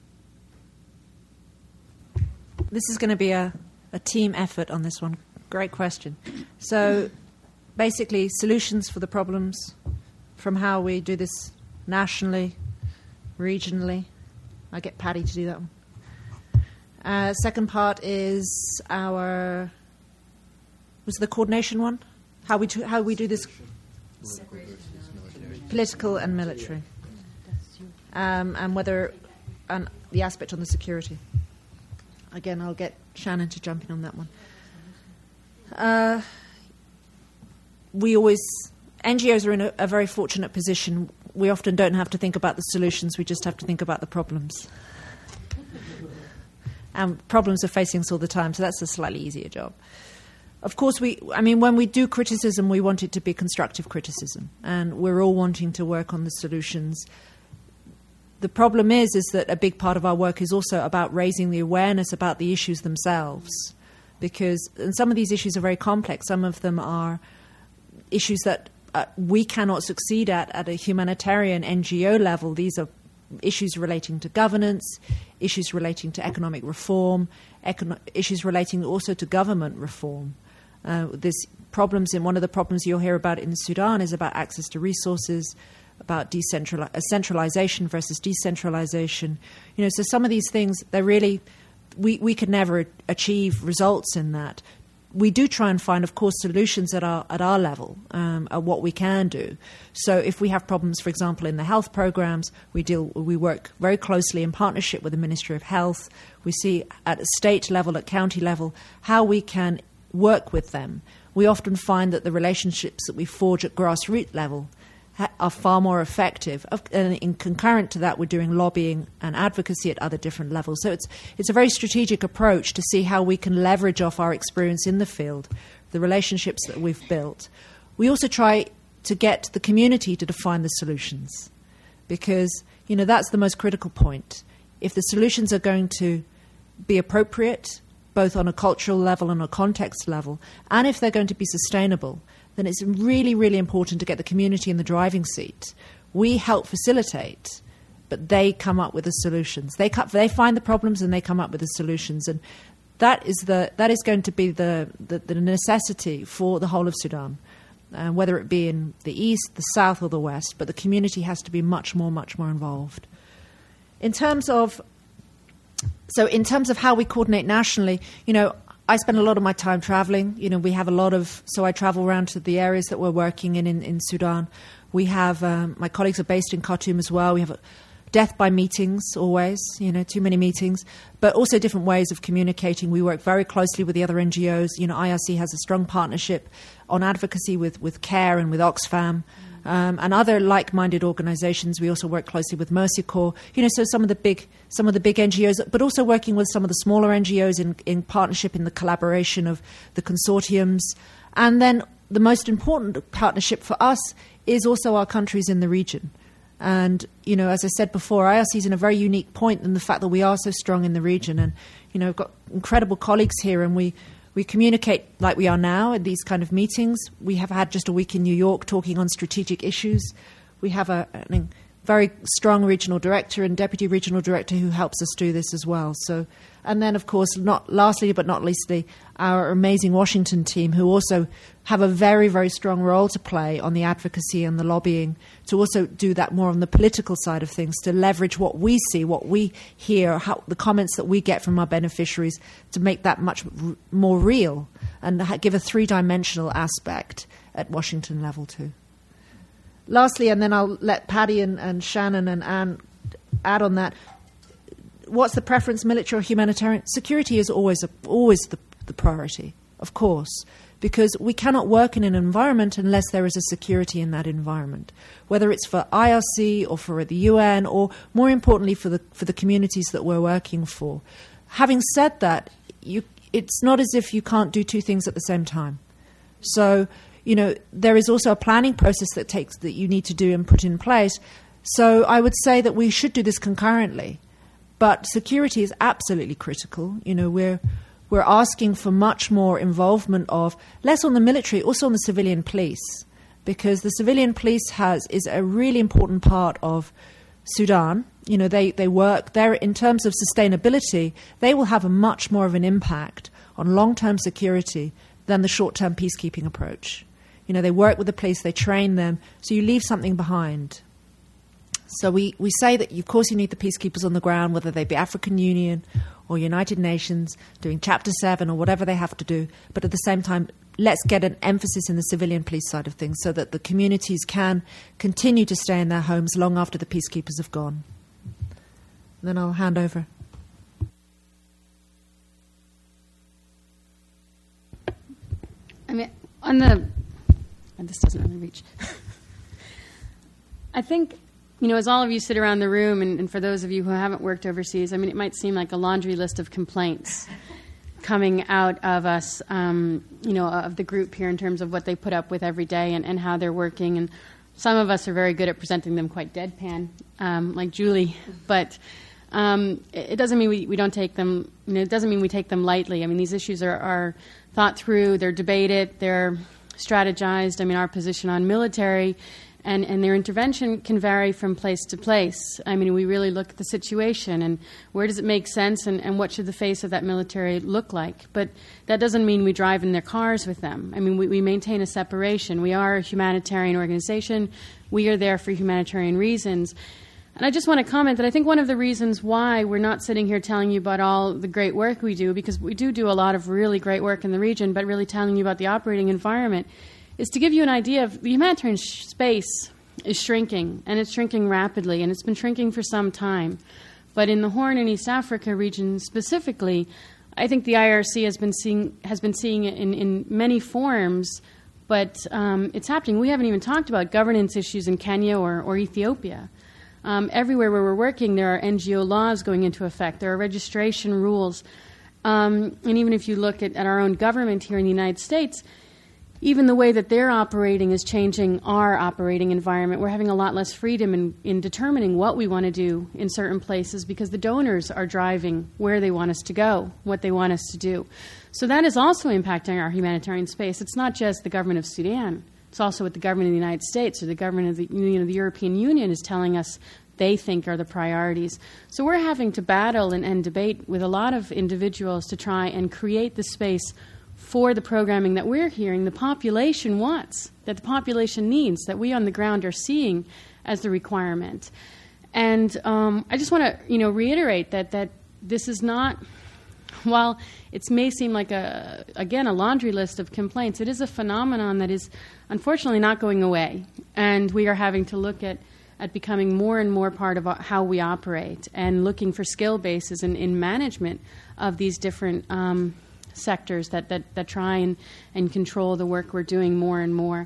This is going to be a team effort on this one. Great question. So basically, solutions for the problems from how we do this nationally, regionally. I get Patty to do that one. Second part is was the coordination one? How we do this? Political and military. And the aspect on the security. Again, I'll get Shannon to jump in on that one. NGOs are in a very fortunate position. We often don't have to think about the solutions, we just have to think about the problems. And problems are facing us all the time, so that's a slightly easier job. Of course, when we do criticism, we want it to be constructive criticism, and we're all wanting to work on the solutions. The problem is that a big part of our work is also about raising the awareness about the issues themselves, and some of these issues are very complex. Some of them are issues that we cannot succeed at a humanitarian NGO level. These are issues relating to governance, issues relating to economic reform, issues relating also to government reform. There's problems, and one of the problems you'll hear about in Sudan is about access to resources, about centralization versus decentralization. So some of these things, they're really, we could never achieve results in that. We do try and find, of course, solutions at our level, at what we can do. So if we have problems, for example, in the health programs, we work very closely in partnership with the Ministry of Health. We see at a state level, at county level, how we can work with them. We often find that the relationships that we forge at grassroots level are far more effective. And in concurrent to that, we're doing lobbying and advocacy at other different levels. So it's a very strategic approach to see how we can leverage off our experience in the field, the relationships that we've built. We also try to get the community to define the solutions, because that's the most critical point. If the solutions are going to be appropriate, both on a cultural level and a context level, and if they're going to be sustainable, then it's really, really important to get the community in the driving seat. We help facilitate, but they come up with the solutions. They find the problems and they come up with the solutions, and that is going to be the necessity for the whole of Sudan, whether it be in the east, the south, or the west. But the community has to be much more involved. In terms of how we coordinate nationally, I spend a lot of my time traveling. We have so I travel around to the areas that we're working in Sudan. We have, my colleagues are based in Khartoum as well. We have death by meetings always, too many meetings, but also different ways of communicating. We work very closely with the other NGOs. IRC has a strong partnership on advocacy with CARE and with Oxfam. And other like-minded organizations. We also work closely with Mercy Corps, so some of the big NGOs, but also working with some of the smaller NGOs in partnership, in the collaboration of the consortiums. And then the most important partnership for us is also our countries in the region. And, as I said before, IRC is in a very unique point in the fact that we are so strong in the region. And, we've got incredible colleagues here, and we communicate like we are now in these kind of meetings. We have had just a week in New York talking on strategic issues. We have a very strong regional director and deputy regional director who helps us do this as well. So, and then, of course, not lastly but not leastly, our amazing Washington team, who also have a very, very strong role to play on the advocacy and the lobbying, to also do that more on the political side of things, to leverage what we see, what we hear, the comments that we get from our beneficiaries, to make that much more real and give a three-dimensional aspect at Washington level too. lastly, and then I'll let Paddy and Shannon and Anne add on that. What's the preference, military or humanitarian? Security is always the priority, of course, because we cannot work in an environment unless there is a security in that environment, whether it's for IRC or for the UN or, more importantly, for the communities that we're working for. Having said that, it's not as if you can't do two things at the same time. So, there is also a planning process that you need to do and put in place. So I would say that we should do this concurrently. But security is absolutely critical. We're asking for much more involvement of, less on the military, also on the civilian police, because the civilian police is a really important part of Sudan. They work there in terms of sustainability. They will have a much more of an impact on long-term security than the short-term peacekeeping approach. They work with the police, they train them, so you leave something behind. So we say that, of course, you need the peacekeepers on the ground, whether they be African Union or United Nations, doing Chapter 7 or whatever they have to do. But at the same time, let's get an emphasis in the civilian police side of things so that the communities can continue to stay in their homes long after the peacekeepers have gone. And then I'll hand over. This doesn't really reach. I think, as all of you sit around the room, and for those of you who haven't worked overseas, it might seem like a laundry list of complaints coming out of us, of the group here in terms of what they put up with every day and how they're working. And some of us are very good at presenting them quite deadpan, like Julie. But it doesn't mean we don't take them, it doesn't mean we take them lightly. These issues are thought through, they're debated, they're strategized. Our position on military and their intervention can vary from place to place. We really look at the situation and where does it make sense and what should the face of that military look like. But that doesn't mean we drive in their cars with them. We maintain a separation. We are a humanitarian organization. We are there for humanitarian reasons. And I just want to comment that I think one of the reasons why we're not sitting here telling you about all the great work we do, because we do a lot of really great work in the region, but really telling you about the operating environment, is to give you an idea of the humanitarian space is shrinking, and it's shrinking rapidly, and it's been shrinking for some time. But in the Horn and East Africa region specifically, I think the IRC has been seeing it in many forms, but it's happening. We haven't even talked about governance issues in Kenya or Ethiopia. Everywhere where we're working, there are NGO laws going into effect. There are registration rules. And even if you look at our own government here in the United States, even the way that they're operating is changing our operating environment. We're having a lot less freedom in determining what we want to do in certain places because the donors are driving where they want us to go, what they want us to do. So that is also impacting our humanitarian space. It's not just the government of Sudan. It's also what the government of the United States or the government of the European Union is telling us they think are the priorities. So we're having to battle and debate with a lot of individuals to try and create the space for the programming that we're hearing the population wants, that the population needs, that we on the ground are seeing as the requirement. And I just want to reiterate that this is not, while it may seem like a laundry list of complaints, it is a phenomenon that is unfortunately not going away. And we are having to look at becoming more and more part of how we operate and looking for skill bases in management of these different sectors that try and control the work we're doing more and more.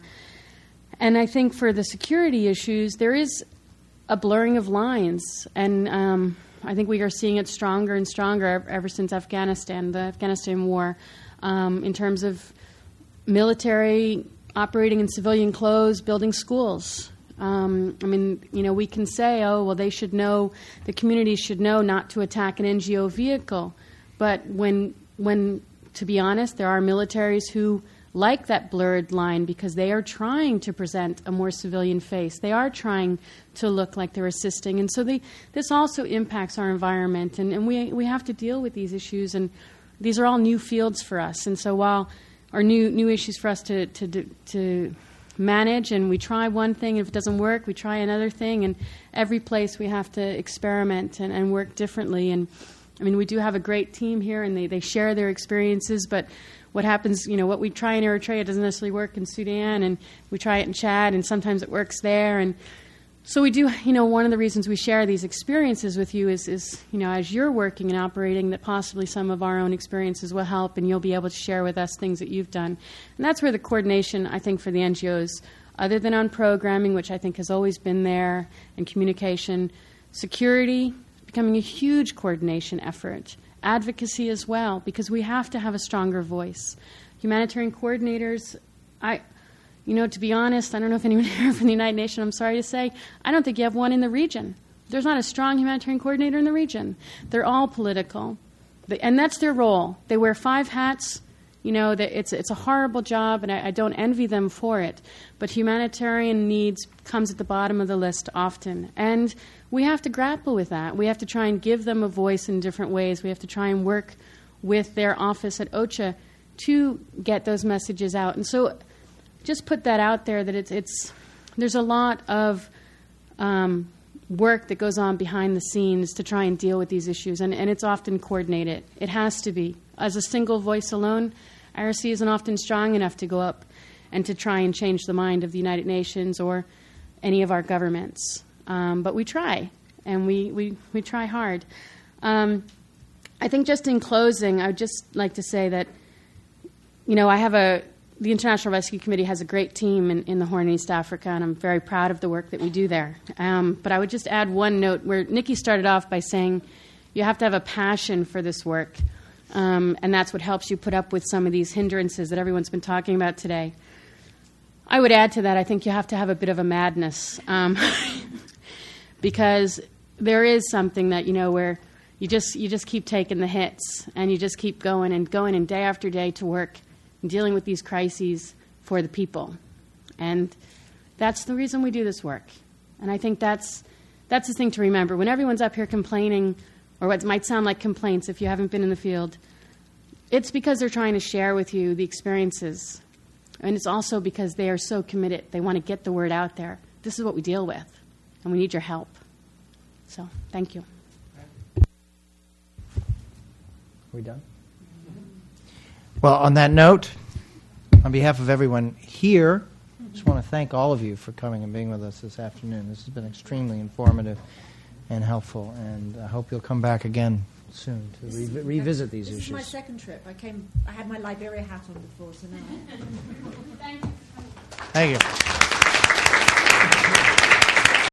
And I think for the security issues, there is a blurring of lines. And I think we are seeing it stronger and stronger ever since Afghanistan, the Afghanistan war, in terms of military operating in civilian clothes, building schools. We can say, they should know, the community should know not to attack an NGO vehicle. But when to be honest, there are militaries who like that blurred line because they are trying to present a more civilian face. They are trying to look like they're assisting. And so this also impacts our environment. And we have to deal with these issues. And these are all new fields for us. And so while are new issues for us to manage, and we try one thing, and if it doesn't work, we try another thing. And every place we have to experiment and work differently. And we do have a great team here, and they share their experiences. But what happens, what we try in Eritrea doesn't necessarily work in Sudan, and we try it in Chad, and sometimes it works there. And so we do, one of the reasons we share these experiences with you is as you're working and operating, that possibly some of our own experiences will help, and you'll be able to share with us things that you've done. And that's where the coordination, I think, for the NGOs, other than on programming, which I think has always been there, and communication, security, becoming a huge coordination effort. Advocacy as well, because we have to have a stronger voice. Humanitarian coordinators, to be honest, I don't know if anyone here from the United Nations, I'm sorry to say, I don't think you have one in the region. There's not a strong humanitarian coordinator in the region. They're all political. And that's their role. They wear 5 hats. It's a horrible job, and I don't envy them for it. But humanitarian needs comes at the bottom of the list often. And we have to grapple with that. We have to try and give them a voice in different ways. We have to try and work with their office at OCHA to get those messages out. And so just put that out there, that there's a lot of work that goes on behind the scenes to try and deal with these issues, and it's often coordinated. It has to be. As a single voice alone, IRC isn't often strong enough to go up and to try and change the mind of the United Nations or any of our governments. But we try, and we try hard. I think just in closing, I would just like to say that, the International Rescue Committee has a great team in the Horn, East Africa, and I'm very proud of the work that we do there. But I would just add one note where Nikki started off by saying you have to have a passion for this work, and that's what helps you put up with some of these hindrances that everyone's been talking about today. I would add to that, I think you have to have a bit of a madness, because there is something that, where you just keep taking the hits, and you just keep going and day after day to work and dealing with these crises for the people. And that's the reason we do this work. And I think that's the thing to remember. When everyone's up here complaining, or what might sound like complaints if you haven't been in the field, it's because they're trying to share with you the experiences. And it's also because they are so committed. They want to get the word out there. This is what we deal with, and we need your help. So, thank you. Are we done? Well, on that note, on behalf of everyone here, I just want to thank all of you for coming and being with us this afternoon. This has been extremely informative and helpful, and I hope you'll come back again soon to revisit these issues. This is my second trip. I had my Liberia hat on before, so now. Thank you. Thank you.